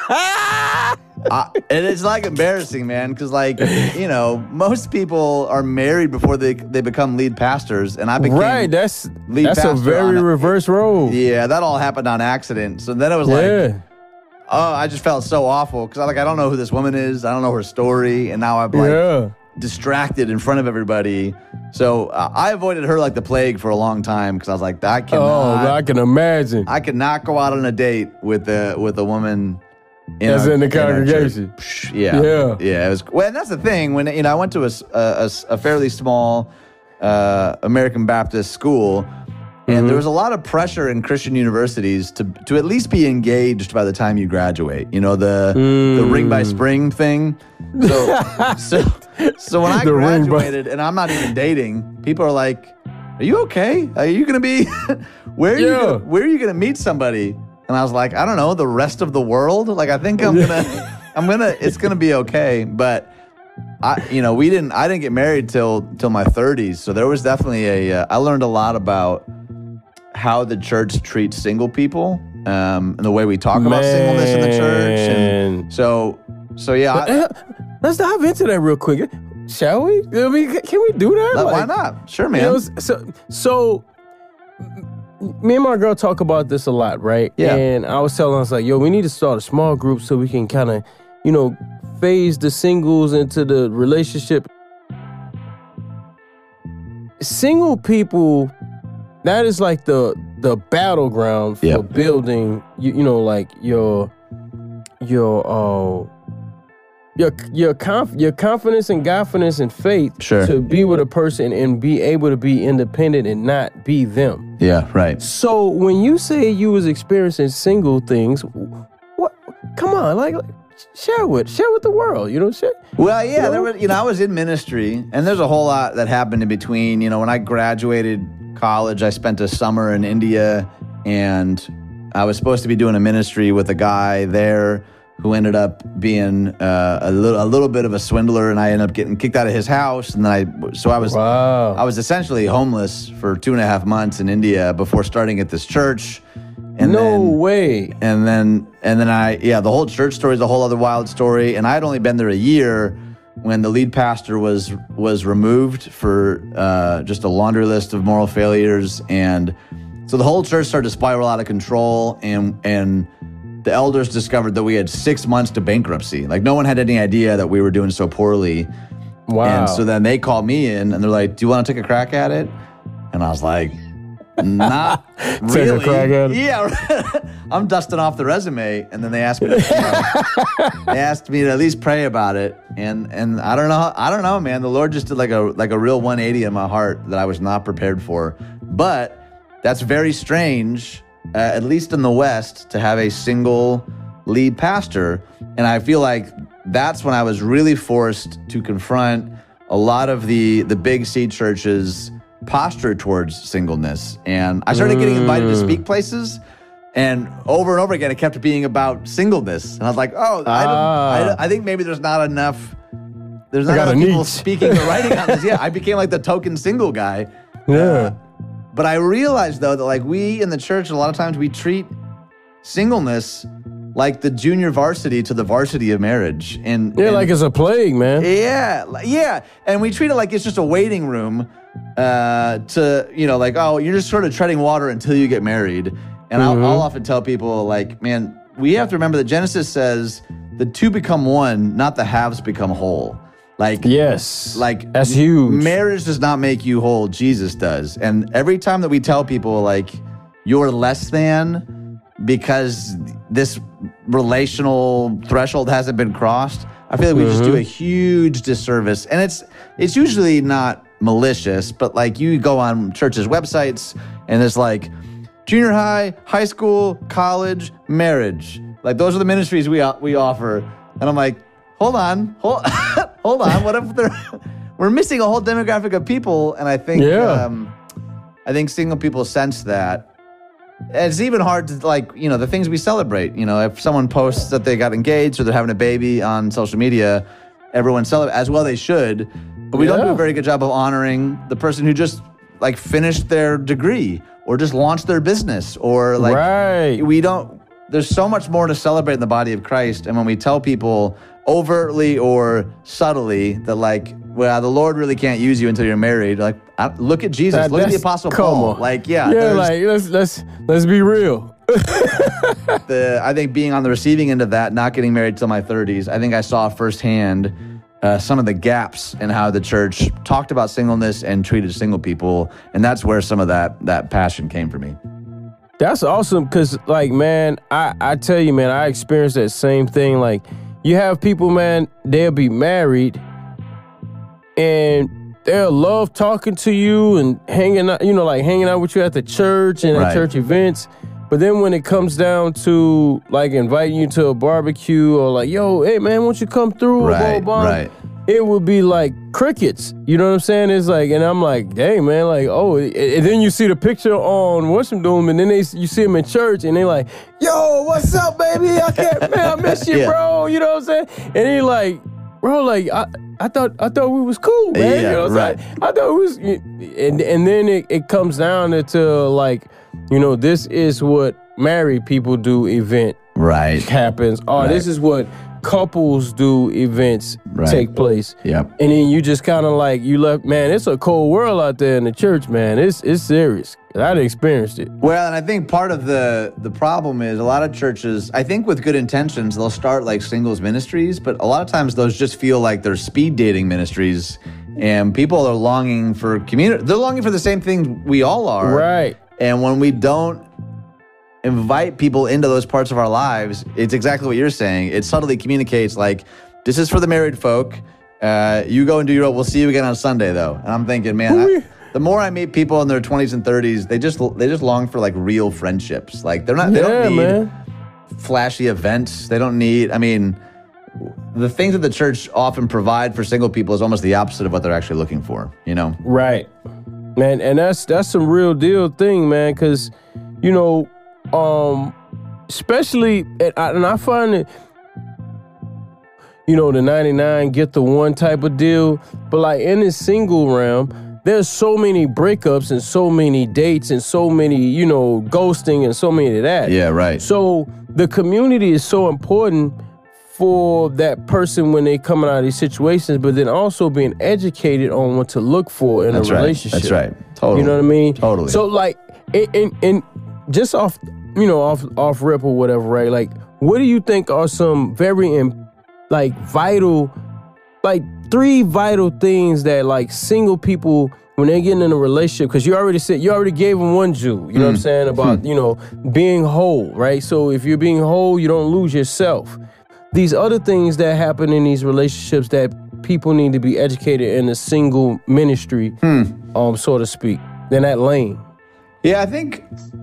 I, and it's like embarrassing, man, because like you know, most people are married before they they become lead pastors, and I became right. That's lead that's pastor a very on, reverse role. Yeah, that all happened on accident. So then it was Yeah. like, oh, I just felt so awful because I like I don't know who this woman is, I don't know her story, and now I'm like Yeah. distracted in front of everybody. So uh, I avoided her like the plague for a long time because I was like, I cannot. Oh, I can imagine. I could not go out on a date with a with a woman in That's our- in the our church. congregation. Psh, Yeah, Yeah. yeah. It was well, and that's the thing. When you know, I went to a s- a, a s- a fairly small uh, American Baptist school, and Mm-hmm. there was a lot of pressure in Christian universities to to at least be engaged by the time you graduate. You know, the the ring by spring thing. So so so when I The ring by- graduated, and I'm not even dating, people are like, "Are you okay? Are you gonna be where are you Yeah. gonna, where are you gonna meet somebody?" And I was like, I don't know, the rest of the world. Like, I think I'm gonna, I'm gonna, it's gonna be okay. But I, you know, we didn't, I didn't get married till till my thirties. So there was definitely a, uh, I learned a lot about how the church treats single people, um, and the way we talk about singleness in the church. And Man. so, so yeah, I, Eh, Let's dive into that real quick, shall we? I mean, can we do that? why Like, not? Sure, man. You know, so, so me and my girl talk about this a lot, right? Yeah. And I was telling us like, yo, we need to start a small group so we can kind of, you know, phase the singles into the relationship. Single people, that is like the the battleground for Yep. building, you, you know, like your your uh your your conf, your confidence and confidence and faith Sure. to be with a person and be able to be independent and not be them. Yeah, right. So when you say you was experiencing single things, what? Come on, like, like share with share with the world. You know, share. Well, yeah, know? there was, you know, I was in ministry, and there's a whole lot that happened in between. You know, when I graduated college, I spent a summer in India, and I was supposed to be doing a ministry with a guy there who ended up being uh, a little a little bit of a swindler, and I ended up getting kicked out of his house, and then I so I was Wow. I was essentially homeless for two and a half months in India before starting at this church. And no then, way. and then and then I yeah, the whole church story is a whole other wild story. And I had only been there a year when the lead pastor was was removed for uh, just a laundry list of moral failures. And so the whole church started to spiral out of control, and and the elders discovered that we had six months to bankruptcy. Like, no one had any idea that we were doing so poorly. Wow. And so then they called me in, and they're like, "Do you want to take a crack at it?" And I was like, "Not Take really." a crack at it? Yeah, I'm dusting off the resume, and then they asked me. To, you know, they asked me to at least pray about it, and and I don't know, I don't know, man. The Lord just did like a like a real one eighty in my heart that I was not prepared for. But that's very strange, uh, at least in the West, to have a single lead pastor, and I feel like that's when I was really forced to confront a lot of the the big C churches' posture towards singleness. And I started getting invited to speak places, and over and over again, it kept being about singleness. And I was like, oh, I, don't, I, don't- I think maybe there's not enough, there's not got enough a people niche. speaking or writing on this. Yeah, I became like the token single guy. Yeah. But I realized, though, that like we in the church, a lot of times we treat singleness like the junior varsity to the varsity of marriage. And Yeah, and- like it's a plague, man. yeah, li- yeah. And we treat it like it's just a waiting room uh, to, you know, like, oh, you're just sort of treading water until you get married. And I'll, I'll often tell people, like, man, we have to remember that Genesis says the two become one, not the halves become whole. Like, Yes. like that's huge. Marriage does not make you whole. Jesus does. And every time that we tell people, like, you're less than because this relational threshold hasn't been crossed, I feel like we just do a huge disservice. And it's it's usually not malicious, but like you go on churches' websites and it's like junior high, high school, college, marriage. Like, those are the ministries we we offer. And I'm like, hold on, hold, hold on. What if they're we're missing a whole demographic of people? And I think Yeah. um, I think single people sense that. And it's even hard to, like, you know, the things we celebrate. You know, if someone posts that they got engaged or they're having a baby on social media, everyone celebrates, as well they should. But we don't do Yeah. a very good job of honoring the person who just, like, finished their degree or just launched their business, or like Right. we don't there's so much more to celebrate in the body of Christ. And when we tell people overtly or subtly that, like, well, the Lord really can't use you until you're married, like, I, look at Jesus, That- look at the that's- Apostle come Paul. on. Like, yeah, Yeah, there's like let's let's let's be real. the, I think being on the receiving end of that, not getting married till my thirties, I think I saw firsthand uh, some of the gaps in how the church talked about singleness and treated single people. And that's where some of that that passion came for me. That's awesome because, like, man, I, I tell you, man, I experienced that same thing. Like, you have people, man, they'll be married and they'll love talking to you and hanging out, you know, like hanging out with you at the church and Right. at church events. But then when it comes down to, like, inviting you to a barbecue or like, yo, hey, man, won't you come through? Right, Blah, blah, right. It would be like crickets. You know what I'm saying? It's like, and I'm like, dang, man, like, oh, and then you see the picture on What's Them Doing, and then they you see them in church, and they like, yo, what's up, baby? I can't, man, I miss you, Yeah. bro. You know what I'm saying? And he like, bro, like, I, I thought, I thought we was cool, man. Yeah, you know what I'm right. saying? I thought it was, and and then it, it comes down to like, you know, this is what married people do event Right. happens. Oh, Right. this is what couples do events Right. take place. Yep. And then you just kind of like, you left, man, it's a cold world out there in the church, man. It's it's serious. I'd experienced it. Well, and I think part of the the problem is a lot of churches, I think with good intentions, they'll start like singles ministries, but a lot of times those just feel like they're speed dating ministries, and people are longing for community. They're longing for the same thing we all are. Right. And when we don't invite people into those parts of our lives, it's exactly what you're saying. It subtly communicates like, this is for the married folk. Uh, you go and do your own. We'll see you again on Sunday, though. And I'm thinking, man, I, the more I meet people in their twenties and thirties, they just they just long for like real friendships. Like they're not. They Yeah, don't need man. flashy events. They don't need. I mean, the things that the church often provide for single people is almost the opposite of what they're actually looking for. You know. Right. Man, and that's that's some real deal thing, man, because, you know, um, especially, and I, and I find it, you know, the ninety-nine get the one type of deal, but like in the single realm, there's so many breakups and so many dates and so many, you know, ghosting and so many of that. Yeah. Right. So the community is so important for that person when they coming out of these situations, but then also being educated on what to look for in That's a right. relationship. That's right. Totally. You know what I mean? Totally. So like, and, and, and just off, you know, off off rip or whatever, right? Like, what do you think are some very, im- like, vital, like, three vital things that, like, single people, when they're getting in a relationship, because you already said, you already gave them one Jew, you know what I'm saying, about, you know, being whole, right? So if you're being whole, you don't lose yourself. These other things that happen in these relationships that people need to be educated in the single ministry, um, so to speak, in that lane. Yeah, I think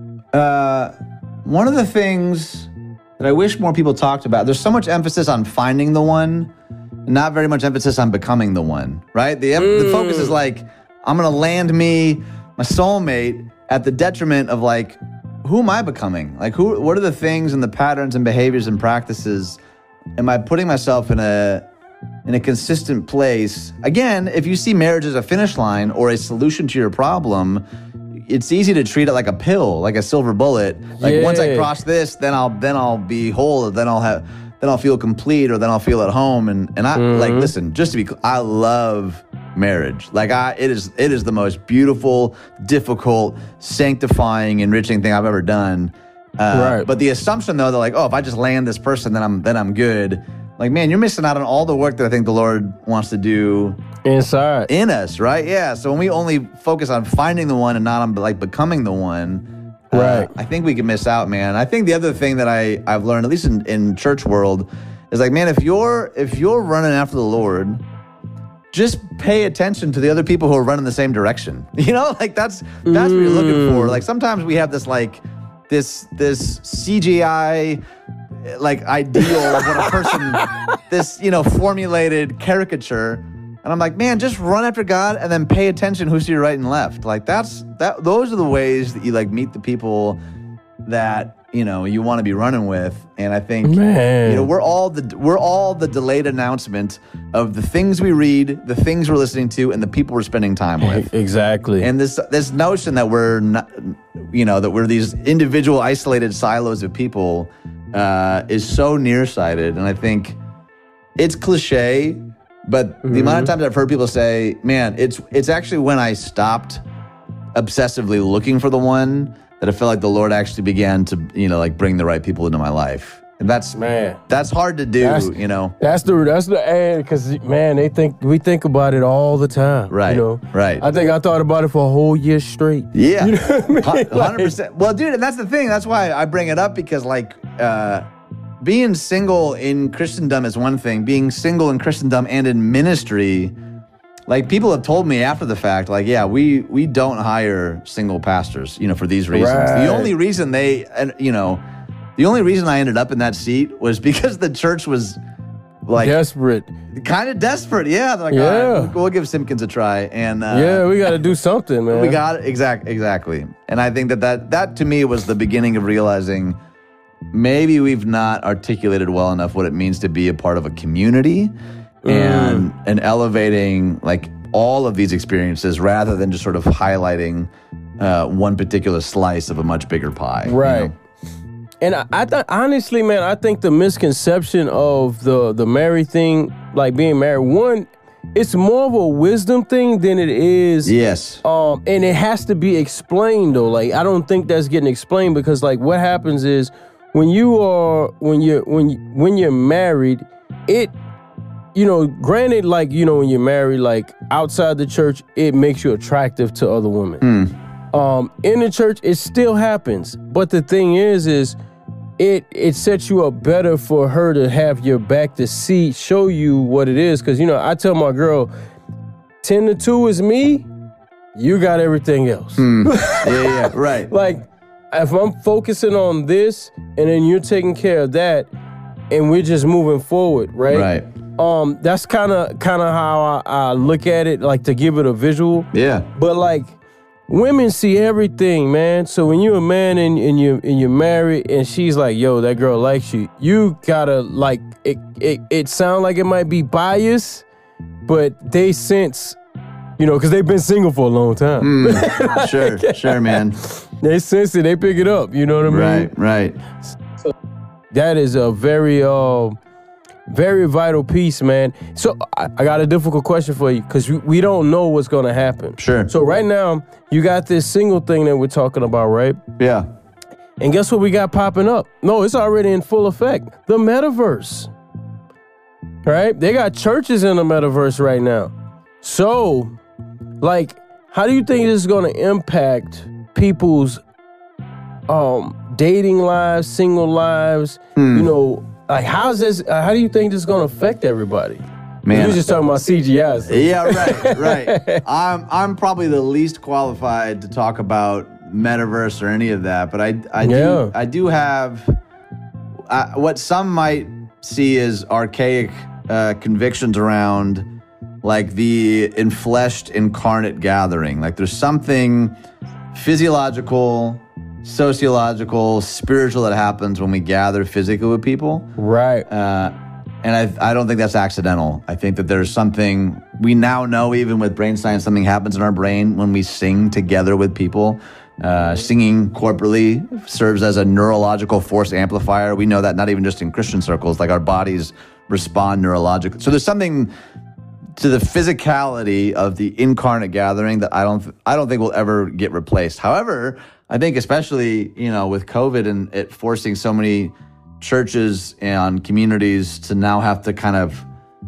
uh, one of the things that I wish more people talked about, there's so much emphasis on finding the one, not very much emphasis on becoming the one, right? The, em- the focus is like, I'm going to land me, my soulmate, at the detriment of like, who am I becoming? Like, who? What are the things and the patterns and behaviors and practices am I putting myself in a in a consistent place? Again, if you see marriage as a finish line or a solution to your problem, it's easy to treat it like a pill, like a silver bullet. Like once I Yeah. cross this, then I'll then I'll be whole, or then I'll have then I'll feel complete, or then I'll feel at home. And and I like listen, just to be clear, I love marriage. Like I it is it is the most beautiful, difficult, sanctifying, enriching thing I've ever done. Uh, Right. But the assumption though, they're like, oh, if I just land this person, then I'm then I'm good. Like, man, you're missing out on all the work that I think the Lord wants to do Inside. in us, right? Yeah. So when we only focus on finding the one and not on like becoming the one, uh, Right. I think we can miss out, man. I think the other thing that I I've learned, at least in, in church world, is like, man, if you're if you're running after the Lord, just pay attention to the other people who are running the same direction. You know, like that's that's what you're looking for. Like sometimes we have this like this this C G I like ideal of what a person, this, you know, formulated caricature. And I'm like, man, just run after God and then pay attention who's to your right and left. Like that's that those are the ways that you like meet the people that, you know, you want to be running with. And I think Man. you know, we're all the we're all the delayed announcement of the things we read, the things we're listening to, and the people we're spending time with. Exactly. And this this notion that we're not, you know, that we're these individual isolated silos of people, uh, is so nearsighted. And I think it's cliche, but mm-hmm. the amount of times I've heard people say, man, it's it's actually when I stopped obsessively looking for the one that I felt like the Lord actually began to, you know, like bring the right people into my life. And that's man, that's hard to do, that's, you know. That's the that's the and because man, they think we think about it all the time, right? You know, right. I think I thought about it for a whole year straight. Yeah, you know what I mean? one hundred percent. Well, dude, and that's the thing. That's why I bring it up because, like, uh, being single in Christendom is one thing. Being single in Christendom and in ministry, like people have told me after the fact, like, yeah, we we don't hire single pastors, you know, for these reasons. Right. The only reason they, and you know. The only reason I ended up in that seat was because the church was like desperate, kind of desperate. Yeah, they're like, yeah. all right, we'll, we'll give Simpkins a try, and uh, yeah, we got to do something, man. We got it, exact, exactly. And I think that, that that to me was the beginning of realizing maybe we've not articulated well enough what it means to be a part of a community, mm. and and elevating like all of these experiences rather than just sort of highlighting uh, one particular slice of a much bigger pie, right? You know? And I, I th- honestly, man, I think the misconception of the the married thing, like being married, one, it's more of a wisdom thing than it is. Yes. Um, and it has to be explained though. Like I don't think that's getting explained because like what happens is when you are when you're when you, when you're married, it, you know, granted, like you know when you're married, like outside the church, it makes you attractive to other women. Mm. Um, in the church, it still happens. But the thing is, is it it sets you up better for her to have your back to see, show you what it is. Because, you know, I tell my girl, ten to two is me, you got everything else. Mm. Yeah, yeah, right. Like, if I'm focusing on this and then you're taking care of that and we're just moving forward, right? Right. Um, that's kind of kind of how I, I look at it, like to give it a visual. Yeah. But like, women see everything, man. So when you're a man and, and you and you're married, and she's like, "Yo, that girl likes you," you gotta like it. It, it sounds like it might be biased, but they sense, you know, because they've been single for a long time. Mm, like, sure, sure, man. They sense it. They pick it up. You know what I mean? Right, right. So that is a very, uh, very vital piece, man. So I, I got a difficult question for you because we, we don't know what's going to happen. Sure. So right now, you got this single thing that we're talking about, right? Yeah. And guess what we got popping up? No, it's already in full effect. The metaverse. Right? They got churches in the metaverse right now. So, like, how do you think this is going to impact people's um, dating lives, single lives? Hmm. You know, like, how's this? Uh, how do you think this is going to affect everybody? Man, You're just talking about C G I. So. Yeah, right, right. I'm I'm probably the least qualified to talk about metaverse or any of that, but I I do Yeah. I do have uh, what some might see as archaic uh, convictions around like the enfleshed incarnate gathering. Like there's something physiological, sociological, spiritual that happens when we gather physically with people. Right. Uh, and I, I don't think that's accidental. I think that there's something, we now know even with brain science, something happens in our brain when we sing together with people. Uh, singing corporately serves as a neurological force amplifier. We know that not even just in Christian circles, like our bodies respond neurologically. So there's something to the physicality of the incarnate gathering that I don't th- I don't think will ever get replaced. However, I think especially, you know, with COVID and it forcing so many churches and communities to now have to kind of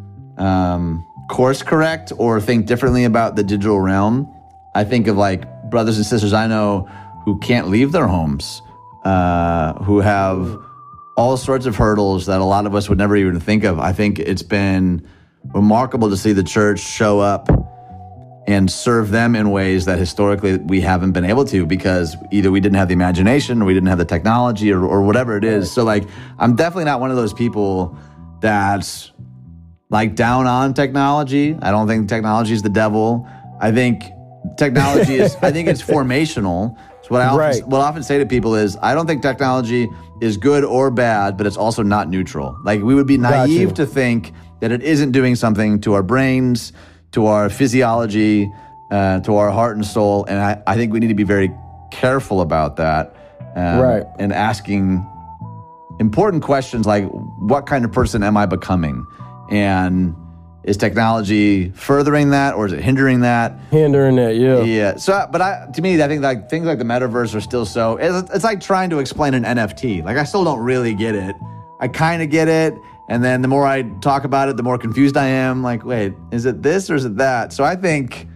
um, course correct or think differently about the digital realm. I think of like brothers and sisters I know who can't leave their homes, uh, who have all sorts of hurdles that a lot of us would never even think of. I think it's been remarkable to see the church show up and serve them in ways that historically we haven't been able to because either we didn't have the imagination or we didn't have the technology or, or whatever it is. So like, I'm definitely not one of those people that's like down on technology. I don't think technology is the devil. I think technology is, I think it's formational. So what I often, Right. what I often say to people is, I don't think technology is good or bad, but it's also not neutral. Like we would be naive Gotcha. to think that it isn't doing something to our brains, to our physiology, uh, to our heart and soul. And I, I think we need to be very careful about that. Um, Right. And asking important questions like, what kind of person am I becoming? And is technology furthering that, or is it hindering that? Hindering that, yeah. Yeah. So, but I, to me, I think like things like the metaverse are still so. It's, it's like trying to explain an N F T. Like I still don't really get it. I kind of get it, and then the more I talk about it, the more confused I am. Like, wait, is it this or is it that? So I think,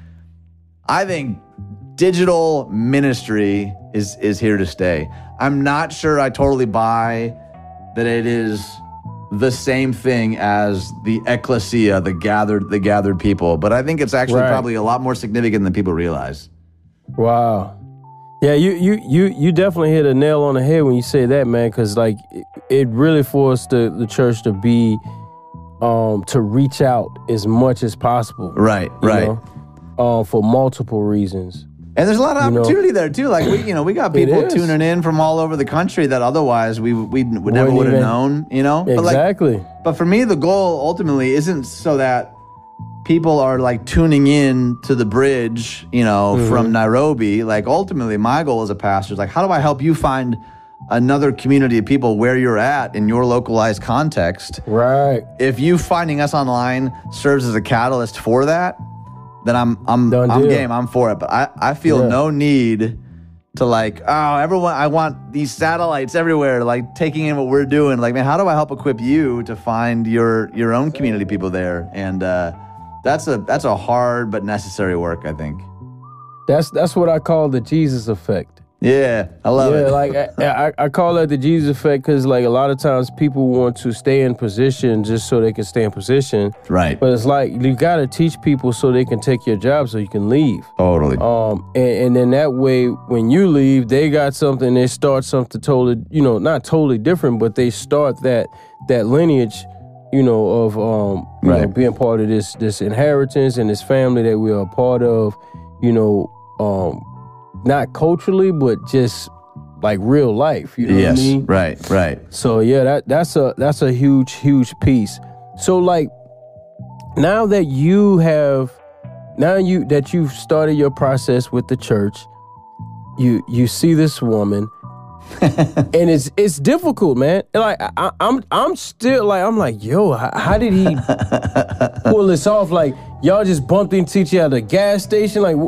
I think digital ministry is is here to stay. I'm not sure I totally buy that it is the same thing as the ecclesia, the gathered, the gathered people. But I think it's actually Right. probably a lot more significant than people realize. Wow. Yeah, you you you you definitely hit a nail on the head when you say that, man, because like it, it really forced the, the church to be um to reach out as much as possible. Right, you right. know, uh, for multiple reasons. And there's a lot of You know? opportunity there too. Like we, you know, we got It people is. tuning in from all over the country that otherwise we we would never Wouldn't would have even- known. You know, But like, Exactly. But for me, the goal ultimately isn't so that people are like tuning in to the bridge, you know, Mm-hmm. from Nairobi. Like ultimately, my goal as a pastor is like, how do I help you find another community of people where you're at in your localized context? Right. If you finding us online serves as a catalyst for that, then I'm I'm Done I'm deal. game. I'm for it. But I, I feel Yeah. no need to like, oh, everyone, I want these satellites everywhere, like taking in what we're doing. Like, man, how do I help equip you to find your your own community people there? And uh, that's a that's a hard but necessary work, I think. That's that's what I call the Jesus effect. Yeah, I love yeah, it. like I, I, I call that the Jesus effect because like a lot of times people want to stay in position just so they can stay in position. Right. But it's like you got to teach people so they can take your job so you can leave. Totally. Um, and, and then that way, when you leave, they got something. They start something totally, you know, not totally different, but they start that that lineage, you know, of um, you know, Right. being part of this this inheritance and this family that we are a part of. You know, um, not culturally, but just like real life. You know yes. what I mean? Right. Right. So yeah, that that's a that's a huge huge piece. So like now that you have now you that you've started your process with the church, you you see this woman, and it's it's difficult, man. And like I, I'm I'm still like I'm like yo, how, how did he pull this off? Like y'all just bumped into each other at a gas station, like.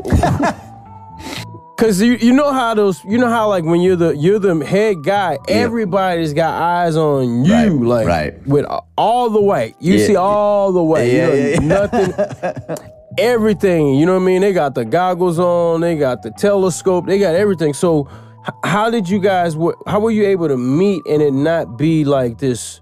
Cause you you know how those you know how like when you're the you're the head guy, everybody's got eyes on you, Right, like right. with all the weight. You Yeah. see all the weight. Yeah, you know, yeah, yeah. nothing, everything. You know what I mean? They got the goggles on, they got the telescope, they got everything. So, h- how did you guys? wh- How were you able to meet and it not be like this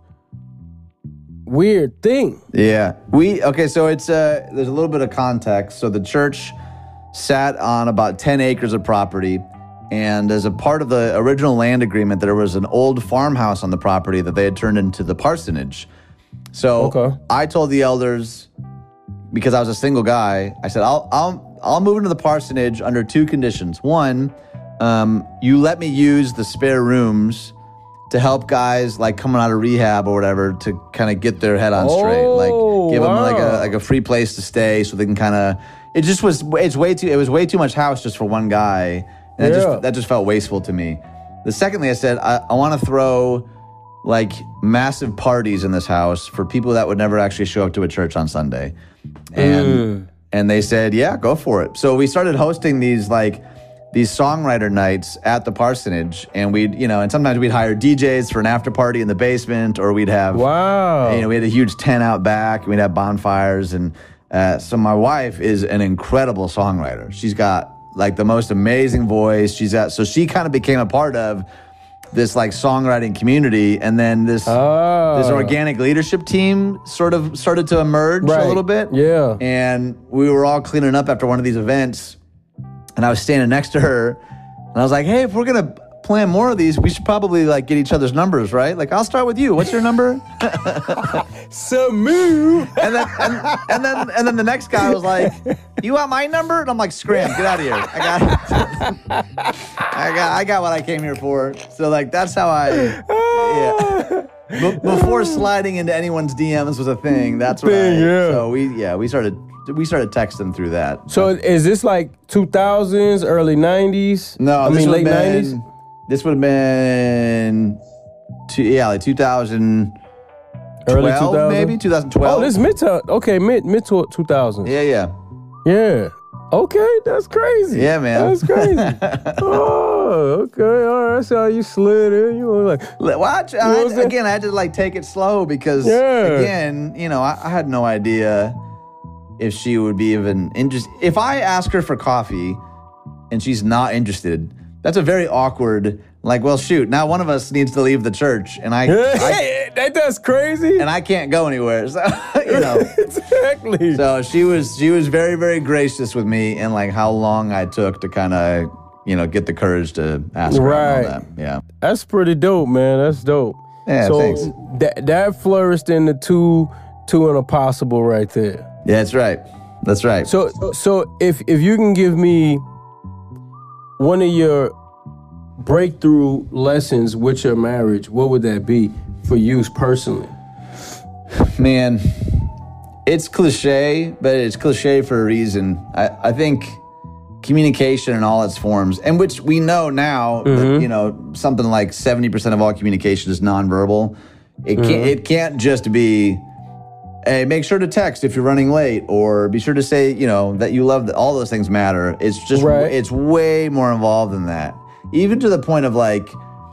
weird thing? Yeah. We okay, so it's uh there's a little bit of context. So the church sat on about ten acres of property, and as a part of the original land agreement, there was an old farmhouse on the property that they had turned into the parsonage. So Okay. I told the elders, because I was a single guy, I said, I'll I'll I'll move into the parsonage under two conditions. One, um, you let me use the spare rooms to help guys like coming out of rehab or whatever to kind of get their head on straight, Oh, like give them like a wow. like a free place to stay so they can kind of. It just was. It's way too. It was way too much house just for one guy, and that Yeah. just that just felt wasteful to me. The second thing I said, I, I want to throw like massive parties in this house for people that would never actually show up to a church on Sunday, and Mm. and they said, yeah, go for it. So we started hosting these like these songwriter nights at the parsonage, and we'd you know, and sometimes we'd hire D Js for an after party in the basement, or we'd have Wow. you know, we had a huge tent out back, and we'd have bonfires. And uh, so my wife is an incredible songwriter. She's got like the most amazing voice. She's got, so she kind of became a part of this like songwriting community. And then this, Oh. this organic leadership team sort of started to emerge Right. a little bit. Yeah. And we were all cleaning up after one of these events. And I was standing next to her, and I was like, hey, if we're going to plan more of these, we should probably like get each other's numbers, right? Like, I'll start with you. What's your number? So move. And then, and, and then, and then the next guy was like, "You want my number?" And I'm like, "Scram, get out of here! I got, I got, I got what I came here for." So like, that's how I, yeah. B- before sliding into anyone's D Ms was a thing. That's what Thing, I. yeah. So we, yeah, we started, we started texting through that. So is this like two thousands, early nineties? No, I this mean would late have nineties. been, this would have been two, yeah, like two thousand Early two thousand? maybe two thousand twelve. Oh, this mid to, okay, mid mid to two thousand. Yeah, yeah. Yeah. Okay, that's crazy. Yeah, man. That's crazy. Oh, okay. All right. That's how you slid in. You were like, Watch. I had, again, I had to like take it slow because, Yeah. again, you know, I, I had no idea if she would be even interested. If I ask her for coffee and she's not interested, that's a very awkward. Like, well, shoot. Now one of us needs to leave the church, and I, I that that's crazy. and I can't go anywhere. So, you know. Exactly. So she was she was very, very gracious with me and like how long I took to kind of, you know, get the courage to ask her Right. and all that. Yeah. That's pretty dope, man. That's dope. Yeah, so thanks. that that flourished into two two and a possible right there. Yeah, that's right. That's right. So so if if you can give me one of your breakthrough lessons with your marriage, what would that be for you personally? Man, it's cliche, but it's cliche for a reason. I, I think communication in all its forms, and which we know now, Mm-hmm. that, you know, something like seventy percent of all communication is nonverbal. It can't, Mm-hmm. it can't just be, hey, make sure to text if you're running late, or be sure to say, you know, that you love that. All those things matter. It's just, Right. it's way more involved than that. Even to the point of like,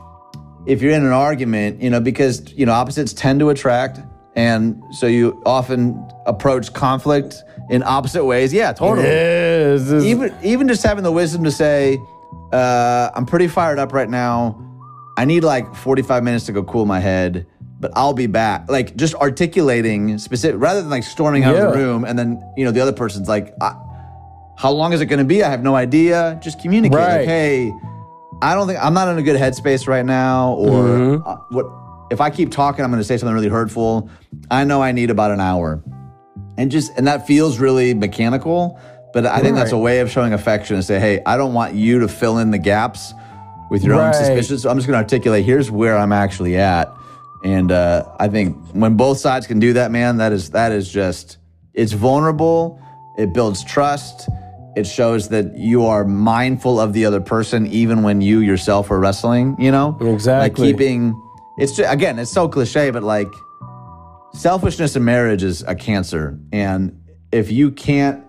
if you're in an argument, you know, because, you know, opposites tend to attract. And so you often approach conflict in opposite ways. Yeah, totally. Yeah, it's just- Even even just having the wisdom to say, uh, I'm pretty fired up right now. I need like forty-five minutes to go cool my head, but I'll be back. Like just articulating specific, rather than like storming out of Yeah. the room and then, you know, the other person's like, I, how long is it going to be? I have no idea. Just communicate. Right. Like, hey, I don't think I'm not in a good headspace right now, or Mhm. uh, what if I keep talking, I'm going to say something really hurtful. I know I need about an hour, and just and that feels really mechanical, but I think that's a Right. way of showing affection to say, hey, I don't want you to fill in the gaps with your own Right. suspicions. So I'm just going to articulate, here's where I'm actually at, and uh, I think when both sides can do that, man, that is that is just it's vulnerable. It builds trust. It shows that you are mindful of the other person, even when you yourself are wrestling, you know? Exactly. Like keeping, it's just, again, it's so cliche, but like selfishness in marriage is a cancer. And if you can't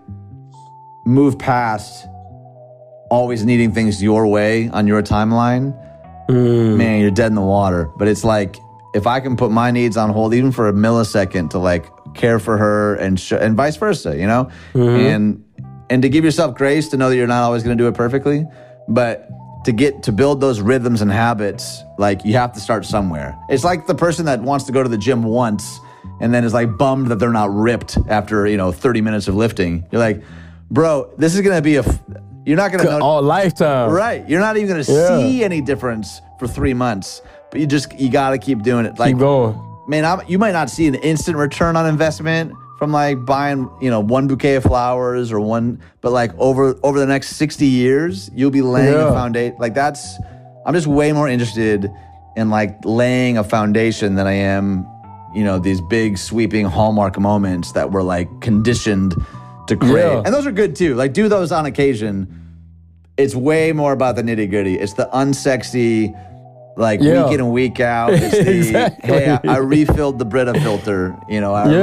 move past always needing things your way on your timeline, Mm. man, you're dead in the water. But it's like, if I can put my needs on hold, even for a millisecond, to like care for her and sh- and vice versa, you know? And, and to give yourself grace to know that you're not always going to do it perfectly, but to get to build those rhythms and habits, like you have to start somewhere. It's like the person that wants to go to the gym once and then is like bummed that they're not ripped after, you know, thirty minutes of lifting. You're like, bro, this is going to be a, f- you're not going to know. all lifetime. Right. You're not even going to Yeah. see any difference for three months, but you just, you got to keep doing it. Like, Keep going. man, I'm, you might not see an instant return on investment from like buying, you know, one bouquet of flowers or one, but like over over the next sixty years, you'll be laying Yeah. a foundation. Like that's, I'm just way more interested in like laying a foundation than I am, you know, these big sweeping hallmark moments that we're like conditioned to create. Yeah. And those are good too. Like do those on occasion. It's way more about the nitty gritty. It's the unsexy, like Yeah. week in and week out. It's the, Exactly. hey, I, I refilled the Brita filter, you know, I, Yeah.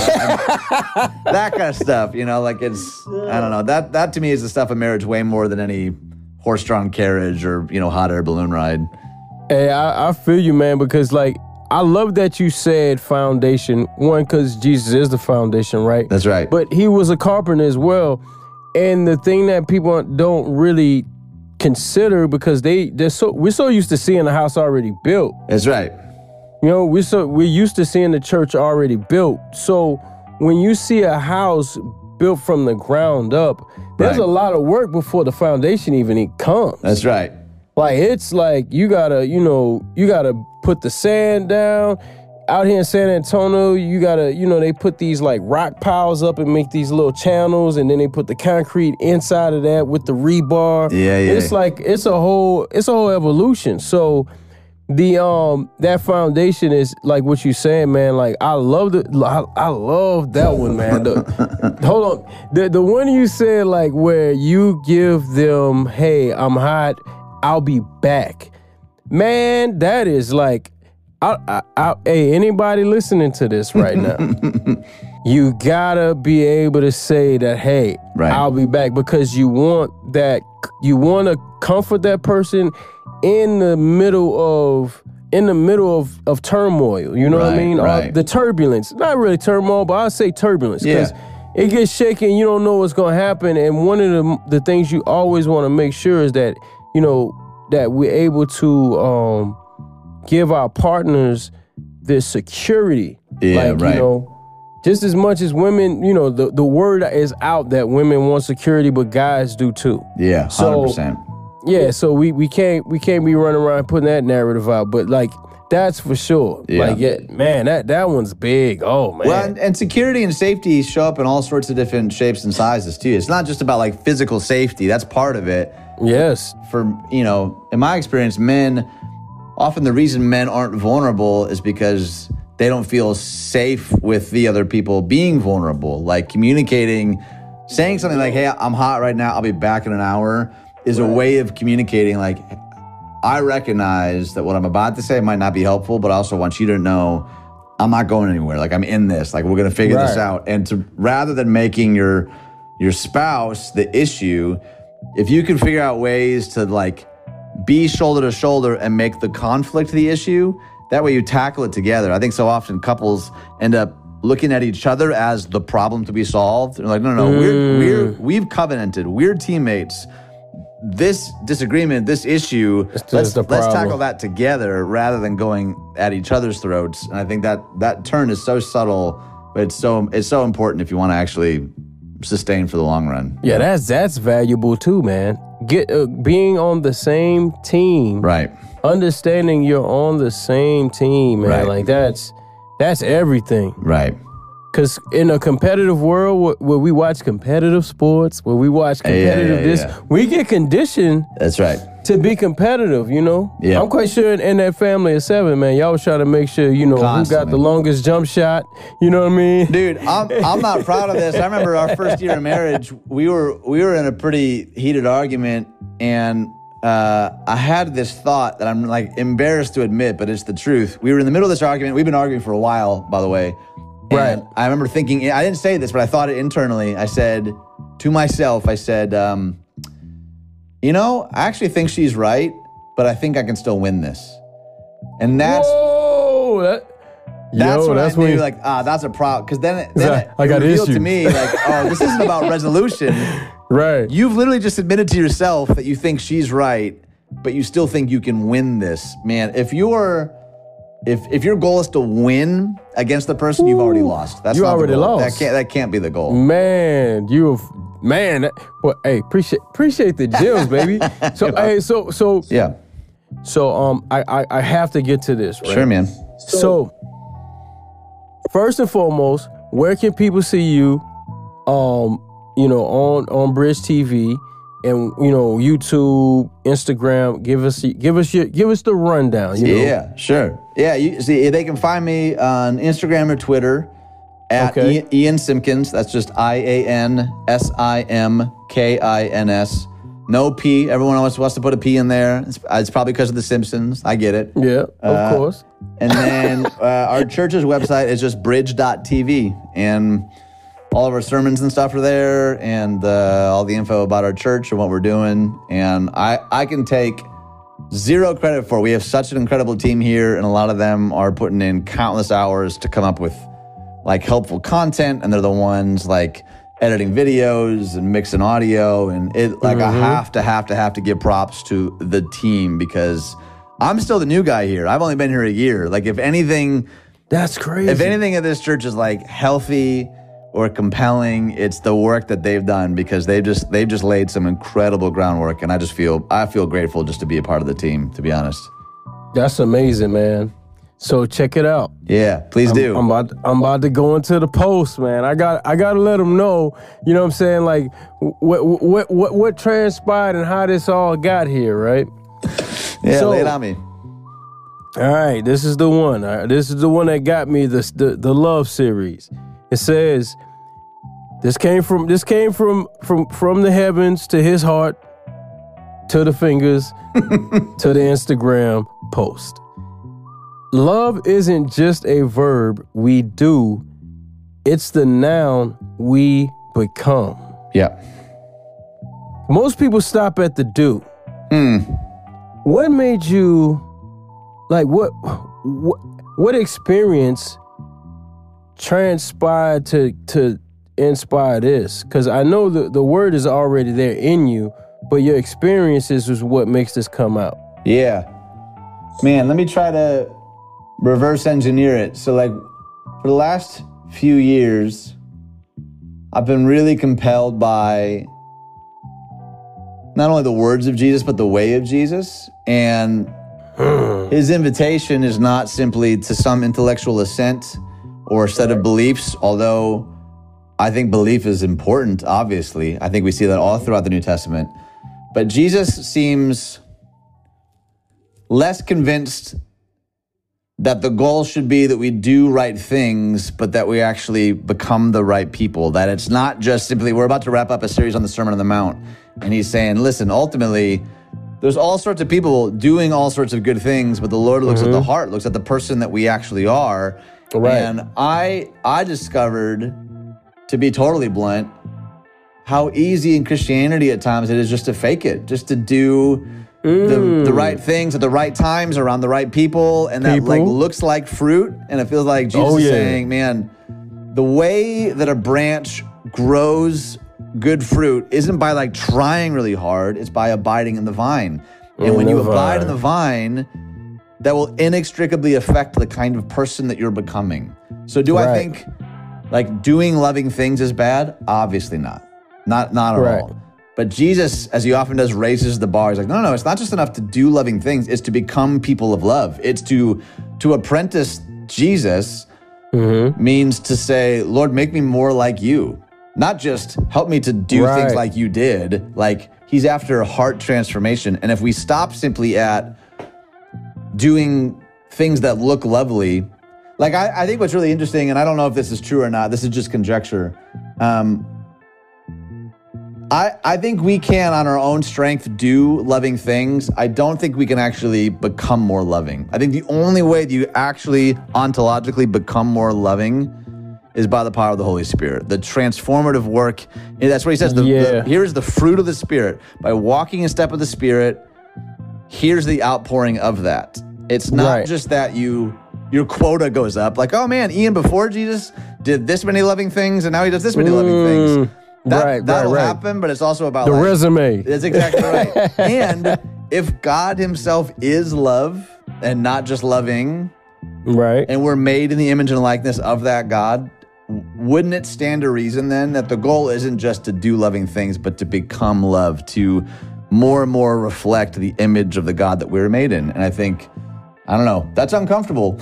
uh, I- that kind of stuff, you know, like it's, I don't know, that that to me is the stuff of marriage way more than any horse-drawn carriage or, you know, hot air balloon ride. Hey, I, I feel you, man, because like I love that you said foundation. One, because Jesus is the foundation, right? That's right. But he was a carpenter as well. And the thing that people don't really consider, because they they're so we're so used to seeing the house already built. That's right. You know, we're so we're used to seeing the church already built. So when you see a house built from the ground up, there's Right. a lot of work before the foundation even comes. That's right. Like it's like you gotta, you know, you gotta put the sand down. Out here in San Antonio, you gotta, you know, they put these like rock piles up and make these little channels, and then they put the concrete inside of that with the rebar. Yeah, yeah. It's like it's a whole, it's a whole evolution. So the um that foundation is like what you saying, man. Like I love the, I, I love that one, man. The, hold on, the the one you said like where you give them, hey, I'm hot, I'll be back. Man, that is like, I, I, I, hey, anybody listening to this right now, you gotta be able to say that, hey, Right. I'll be back, because you want that, you want to comfort that person in the middle of, in the middle of, of turmoil. You know what I Right, mean? Or right. the turbulence, not really turmoil, but I'll say turbulence, because Yeah. it gets shaky. You don't know what's gonna happen, and one of the the things you always want to make sure is that, you know, that we're able to um, give our partners this security. Yeah, like, right. You know, just as much as women, you know, the, the word is out that women want security, but guys do too. Yeah, one So- hundred percent. Yeah, so we we can't we can't be running around putting that narrative out, but like that's for sure. Yeah. Like, yeah, man, that that one's big. Oh man. Well, and, and security and safety show up in all sorts of different shapes and sizes too. It's not just about like physical safety. That's part of it. yes. For, you know, in my experience, men, often the reason men aren't vulnerable is because they don't feel safe with the other people being vulnerable. Like communicating, saying something like, hey, I'm hot right now, I'll be back in an hour, is a way of communicating like, I recognize that what I'm about to say might not be helpful, but I also want you to know I'm not going anywhere. Like, I'm in this. Like, we're going to figure this Right. out. And to rather than making your your spouse the issue, if you can figure out ways to like be shoulder to shoulder and make the conflict the issue, that way you tackle it together. I think so often couples end up looking at each other as the problem to be solved. They're like, no, no, no, we're we're we've covenanted. We're teammates. This disagreement, this issue, just let's, the let's problem. tackle that together rather than going at each other's throats. And I think that that turn is so subtle, but it's so it's so important if you want to actually sustain for the long run. Yeah, that's that's valuable too, man. Get uh, being on the same team, Right. understanding you're on the same team, man. Right. Like that's that's everything. Right. Because in a competitive world where, where we watch competitive sports, where we watch competitive yeah, this, yeah. we get conditioned That's right. to be competitive, you know? Yeah. I'm quite sure in, in that family of seven, man, y'all was trying to make sure, you know, who got Constantly. the longest jump shot, you know what I mean? Dude, I'm I'm not proud of this. I remember our first year of marriage, we were we were in a pretty heated argument, and uh, I had this thought that I'm like embarrassed to admit, but it's the truth. We were in the middle of this argument. We've been arguing for a while, by the way. And Right. I remember thinking, I didn't say this, but I thought it internally. I said to myself, I said, um, you know, I actually think she's right, but I think I can still win this. And that's Whoa, that, that's yo, when that's I knew, when like, ah, that's a problem. Because then, it, then I- it, I got it revealed issues. to me, like, oh, this isn't about resolution. right. You've literally just admitted to yourself that you think she's right, but you still think you can win this. Man, if you're if if your goal is to win against the person, you've already lost. That's You not the already goal. lost. That can't that can't be the goal. Man, you, man. That, well, hey, appreciate appreciate the Jills, baby. So, hey, so so Yeah. so um, I, I I have to get to this, right? Sure, man. So, first and foremost, where can people see you? Um, you know, on on Bridge T V, and you know, YouTube, Instagram. Give us give us your give us the rundown. You know? Yeah, sure. Yeah, you see, they can find me on Instagram or Twitter at Okay. Ian, Ian Simkins. That's just I A N S I M K I N S. No P. Everyone always wants to put a P in there. It's, it's probably because of The Simpsons. I get it. Yeah, of Uh, course. And then uh, our church's website is just bridge dot T V. And all of our sermons and stuff are there, and uh, all the info about our church and what we're doing. And I, I can take zero credit for it. We have such an incredible team here, and a lot of them are putting in countless hours to come up with like helpful content, and they're the ones like editing videos and mixing audio. And it like I have to have to have to give props to the team, because I'm still the new guy here. I've only been here a year. Like if anything, That's crazy. if anything at this church is like healthy or compelling, it's the work that they've done, because they've just they've just laid some incredible groundwork, and I just feel I feel grateful just to be a part of the team, to be honest. That's amazing, man. So check it out. Yeah, please do. I'm about I'm about to go into the post, man. I got I got to let them know, you know what I'm saying, like what what what what transpired and how this all got here, right? yeah, so- lay it on me. All right, this is the one. All right, this is the one that got me the, the the love series. It says this came from this came from from from the heavens to his heart to the fingers to the Instagram post. love isn't just a verb we do, it's the noun we become. Yeah. Most people stop at the do. Hmm. What made you, like, what, what, what experience transpired to to inspire this? Because I know the, the word is already there in you, but your experiences is what makes this come out. Yeah. Man, let me try to reverse engineer it. So, like, for the last few years, I've been really compelled by not only the words of Jesus, but the way of Jesus. And his invitation is not simply to some intellectual assent or set of beliefs, although I think belief is important, obviously. I think we see that all throughout the New Testament. But Jesus seems less convinced that the goal should be that we do right things, but that we actually become the right people. That it's not just simply, we're about to wrap up a series on the Sermon on the Mount, and he's saying, listen, ultimately, there's all sorts of people doing all sorts of good things, but the Lord looks mm-hmm. at the heart, looks at the person that we actually are. Right. And I I discovered, to be totally blunt, how easy in Christianity at times it is just to fake it, just to do mm. the, the right things at the right times around the right people, and that people. like looks like fruit, and it feels like Jesus oh, yeah. is saying, man, the way that a branch grows good fruit isn't by like trying really hard, it's by abiding in the vine. And in when you abide vine. in the vine, that will inextricably affect the kind of person that you're becoming. So do right. I think like doing loving things is bad? Obviously not. Not not at right. all. But Jesus, as he often does, raises the bar. He's like, no, no, no, it's not just enough to do loving things. It's to become people of love. It's to to apprentice Jesus mm-hmm. means to say, Lord, make me more like you. Not just help me to do right. things like you did. Like he's after a heart transformation. And if we stop simply at doing things that look lovely, like I, I think what's really interesting, and I don't know if this is true or not, this is just conjecture. Um, I, I think we can, on our own strength, do loving things. I don't think we can actually become more loving. I think the only way that you actually ontologically become more loving is by the power of the Holy Spirit. The transformative work, that's what he says, the, yeah. the, here's the fruit of the Spirit. By walking in step with the Spirit, here's the outpouring of that. It's not right. just that you your quota goes up, like, oh man, Ian before Jesus did this many loving things, and now he does this many mm. loving things. That, right, that'll right, right. happen, but it's also about the like, resume. That's exactly right. And if God himself is love and not just loving, right, and we're made in the image and likeness of that God, wouldn't it stand to reason then that the goal isn't just to do loving things, but to become love, to more and more reflect the image of the God that we were made in? And I think, I don't know, that's uncomfortable.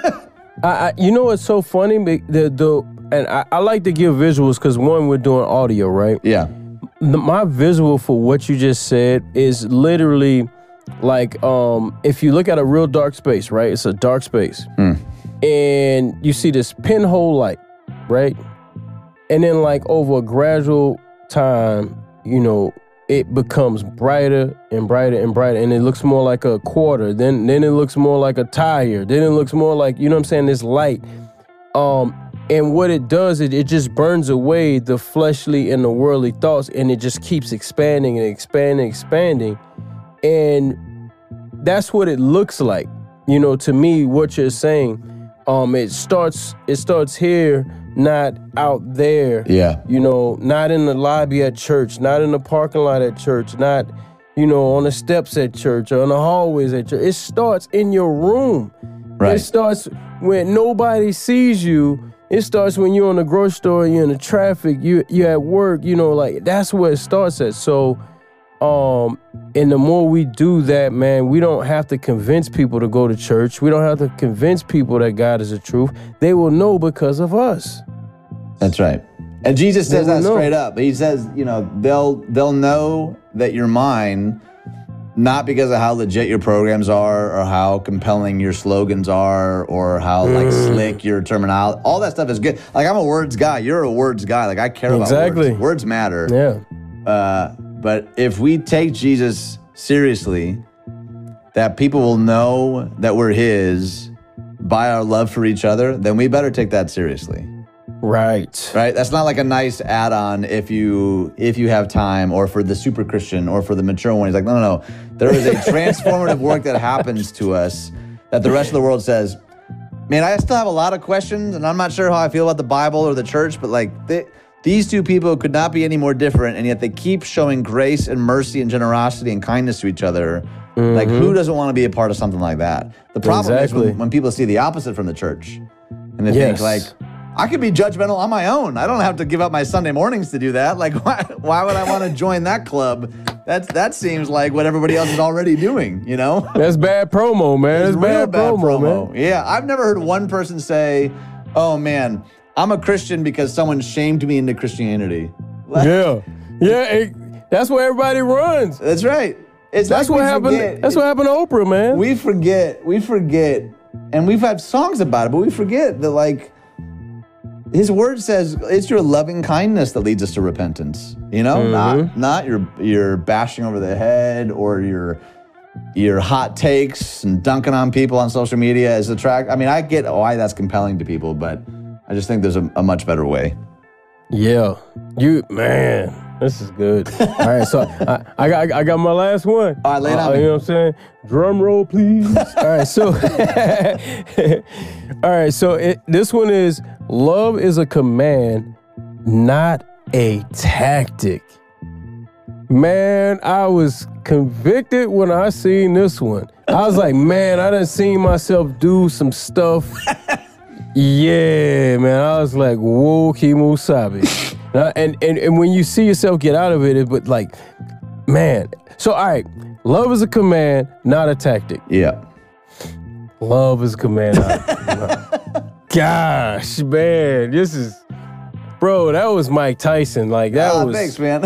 I, I, you know what's so funny? The the And I, I like to give visuals because, one, we're doing audio, right? Yeah. The, my visual for what you just said is literally like um, if you look at a real dark space, right? It's a dark space. Hmm. And you see this pinhole light, right? And then like over a gradual time, you know, it becomes brighter and brighter and brighter. And it looks more like a quarter. Then, then it looks more like a tire. Then it looks more like, you know what I'm saying, this light. Um... And what it does, it, it just burns away the fleshly and the worldly thoughts, and it just keeps expanding and expanding, expanding. And that's what it looks like. You know, to me, what you're saying, um, it starts it starts here, not out there. Yeah. You know, not in the lobby at church, not in the parking lot at church, not, you know, on the steps at church or on the hallways at church. It starts in your room. Right. It starts when nobody sees you. It starts when you're in the grocery store, you're in the traffic, you, you're at work, you know, like that's where it starts at. So, um, and the more we do that, man, we don't have to convince people to go to church. We don't have to convince people that God is the truth. They will know because of us. That's right. And Jesus says that straight up. He says, you know, they'll they'll know that you're mine, not because of how legit your programs are or how compelling your slogans are or how like mm. slick your terminology. All that stuff is good. Like I'm a words guy. You're a words guy. Like I care exactly. about words. Words matter. Yeah. Uh, but if we take Jesus seriously, that people will know that we're his by our love for each other, then we better take that seriously. Right. Right? That's not like a nice add-on if you if you have time, or for the super Christian, or for the mature one. He's like, no, no, no. There is a transformative work that happens to us that the rest of the world says, man, I still have a lot of questions, and I'm not sure how I feel about the Bible or the church, but like they, these two people could not be any more different, and yet they keep showing grace and mercy and generosity and kindness to each other. Mm-hmm. Like, who doesn't want to be a part of something like that? The problem exactly. is when, when people see the opposite from the church, and they yes. think like, I could be judgmental on my own. I don't have to give up my Sunday mornings to do that. Like, why, why would I want to join that club? That's, that seems like what everybody else is already doing, you know? That's bad promo, man. That's It's real bad, bad promo, promo. man. Yeah, I've never heard one person say, oh, man, I'm a Christian because someone shamed me into Christianity. Like, yeah. Yeah, it, that's where everybody runs. That's right. It's That's like what we happened. forget. That's what happened to Oprah, man. We forget, we forget, and we've had songs about it, but we forget that, like, his word says it's your loving kindness that leads us to repentance. You know, mm-hmm. not not your your bashing over the head or your your hot takes and dunking on people on social media is attract. I mean, I get why that's compelling to people, but I just think there's a, a much better way. Yeah, you man, this is good. All right, so I, I got I got my last one. All right, lay it on uh, me. You know what I'm saying? Drum roll, please. All right, so all right, so it, this one is love is a command, not a tactic. Man, I was convicted when I seen this one. I was like, man, I done seen myself do some stuff. Yeah, man, I was like, whoa, Kimosabe. and, and and when you see yourself get out of it, it but like, man. So, all right, love is a command, not a tactic. Yeah. Love is a command, not a Gosh, man, this is, bro, that was Mike Tyson. Like, that oh, was. Thanks, man.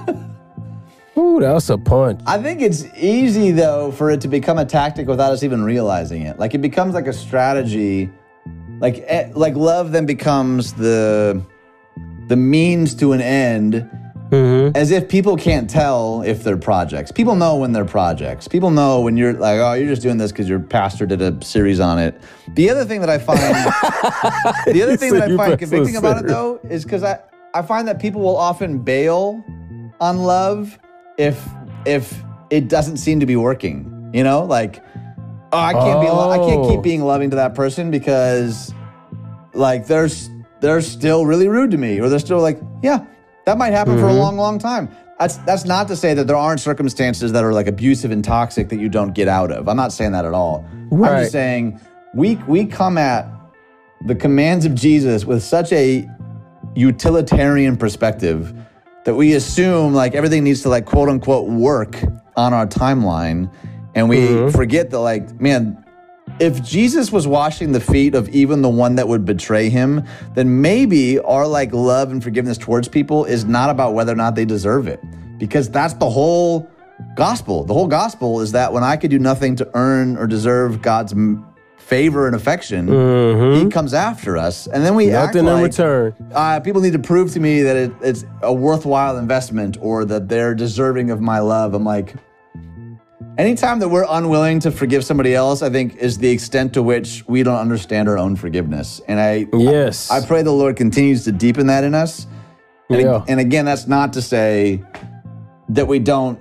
Ooh, that was a punch. I think it's easy, though, for it to become a tactic without us even realizing it. Like, it becomes like a strategy. Like, eh, like love then becomes the the means to an end, mm-hmm. as if people can't tell if they're projects. People know when they're projects. People know when you're like, oh, you're just doing this because your pastor did a series on it. The other thing that I find, the other thing that I find convicting about it, though, is because I, I find that people will often bail on love if if it doesn't seem to be working. You know, like, oh, I can't oh. be, I can't keep being loving to that person because, like, they're they're still really rude to me, or they're still like, yeah, that might happen mm-hmm. for a long, long time. That's that's not to say that there aren't circumstances that are like abusive and toxic that you don't get out of. I'm not saying that at all. Right. I'm just saying we we come at the commands of Jesus with such a utilitarian perspective that we assume like everything needs to like quote unquote work on our timeline. And we mm-hmm. forget that, like, man, if Jesus was washing the feet of even the one that would betray him, then maybe our, like, love and forgiveness towards people is not about whether or not they deserve it. Because that's the whole gospel. The whole gospel is that when I could do nothing to earn or deserve God's favor and affection, mm-hmm. he comes after us. And then we nothing act like, in return. Uh, people need to prove to me that it, it's a worthwhile investment or that they're deserving of my love. I'm like... Anytime that we're unwilling to forgive somebody else, I think is the extent to which we don't understand our own forgiveness. And I, yes. I, I pray the Lord continues to deepen that in us. And, yeah. and again, that's not to say that we don't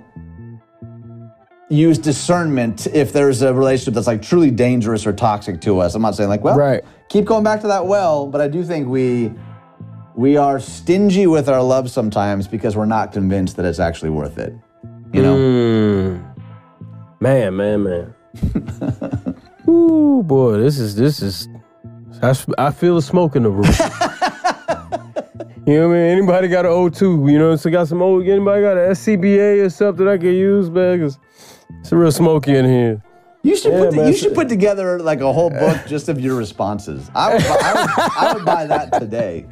use discernment if there's a relationship that's like truly dangerous or toxic to us. I'm not saying like, well, right. keep going back to that well, but I do think we we are stingy with our love sometimes because we're not convinced that it's actually worth it. You know? Mm. Man, man, man. Ooh, boy, this is, this is, I, I feel the smoke in the room. You know what I mean? Anybody got an O two, you know, so got some old, anybody got an S C B A or something I can use, man? Cause it's real smoky in here. You should, yeah, put the, man, you should put together like a whole book just of your responses. I would, I would, I would buy that today.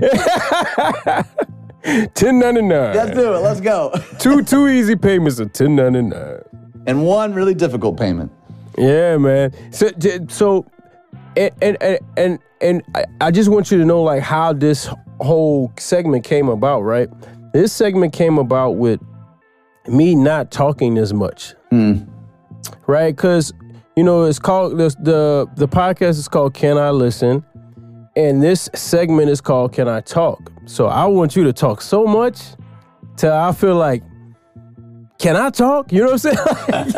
ten ninety-nine. Let's do it. Let's go. two two easy payments of ten ninety-nine. And one really difficult payment. Yeah, man. So, so, and and and and I just want you to know like how this whole segment came about, right? This segment came about with me not talking as much, mm. right? Because you know, it's called the the the podcast is called Can I Listen, and this segment is called Can I Talk. So I want you to talk so much till I feel like, can I talk? You know what I'm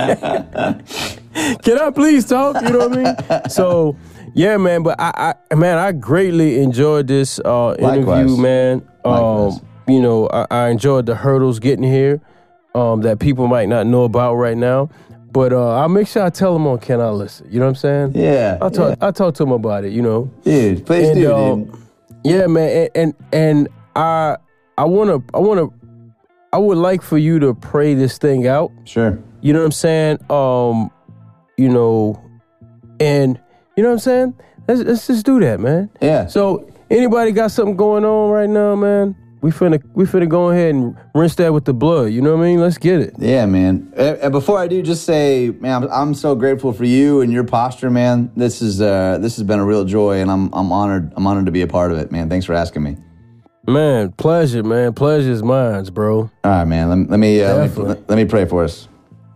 saying? Can I please talk? You know what I mean? So yeah, man. But I, I man, I greatly enjoyed this uh, interview, Likewise. man. Likewise. Um, you know, I, I enjoyed the hurdles getting here um, that people might not know about right now. But uh, I'll make sure I tell them on Can I Listen. You know what I'm saying? Yeah. I'll talk. yeah. I'll talk to them about it. You know. Dude, please And, do, uh, dude. Yeah, man. And and, and I I wanna I wanna I would like for you to pray this thing out. Sure. You know what I'm saying? Um, you know, and you know what I'm saying? Let's, let's just do that, man. Yeah. So anybody got something going on right now, man? We finna we finna go ahead and rinse that with the blood. You know what I mean? Let's get it. Yeah, man. And and before I do, just say, man, I'm, I'm so grateful for you and your posture, man. This is uh, this has been a real joy, and I'm I'm honored. I'm honored to be a part of it, man. Thanks for asking me. Man, pleasure, man. Pleasure's mine, bro. All right, man. Let, let me, uh, let me Definitely. let me pray for us.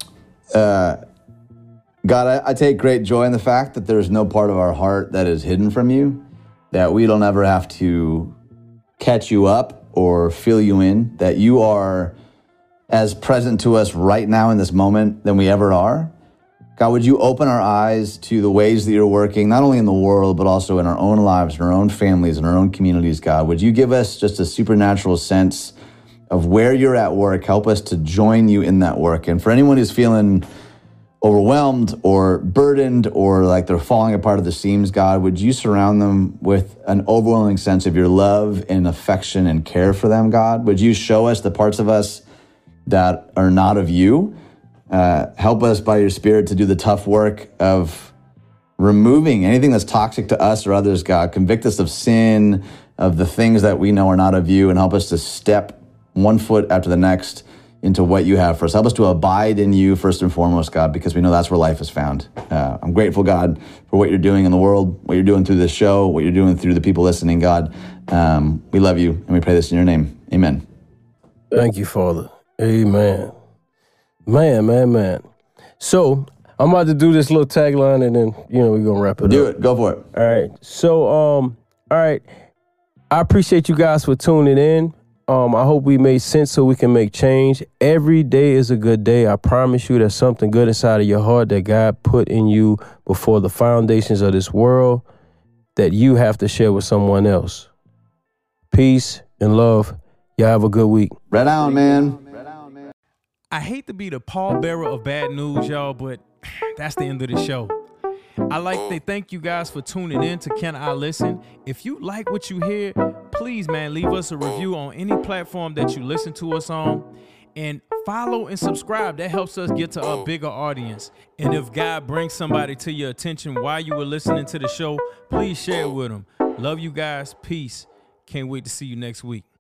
Uh, God, I, I take great joy in the fact that there is no part of our heart that is hidden from you, that we don't ever have to catch you up or fill you in, that you are as present to us right now in this moment than we ever are. God, would you open our eyes to the ways that you're working, not only in the world, but also in our own lives, in our own families, in our own communities, God. Would you give us just a supernatural sense of where you're at work? Help us to join you in that work. And for anyone who's feeling overwhelmed or burdened or like they're falling apart at the seams, God, would you surround them with an overwhelming sense of your love and affection and care for them, God? Would you show us the parts of us that are not of you? Uh, help us by your Spirit to do the tough work of removing anything that's toxic to us or others, God. Convict us of sin, of the things that we know are not of you, and help us to step one foot after the next into what you have for us. Help us to abide in you first and foremost, God, because we know that's where life is found. Uh, I'm grateful, God, for what you're doing in the world, what you're doing through this show, what you're doing through the people listening, God. Um, we love you, and we pray this in your name. Amen. Thank you, Father. Amen. Man, man, man. So I'm about to do this little tagline, and then you know we're gonna wrap it Do up. it. Go for it. All right. So, um, all right. I appreciate you guys for tuning in. Um, I hope we made sense so we can make change. Every day is a good day. I promise you there's something good inside of your heart that God put in you before the foundations of this world that you have to share with someone else. Peace and love. Y'all have a good week. Right on, man. I hate to be the pallbearer of bad news, y'all, but that's the end of the show. I like to thank you guys for tuning in to Can I Listen. If you like what you hear, please, man, leave us a review on any platform that you listen to us on. And follow and subscribe. That helps us get to a bigger audience. And if God brings somebody to your attention while you were listening to the show, please share it with them. Love you guys. Peace. Can't wait to see you next week.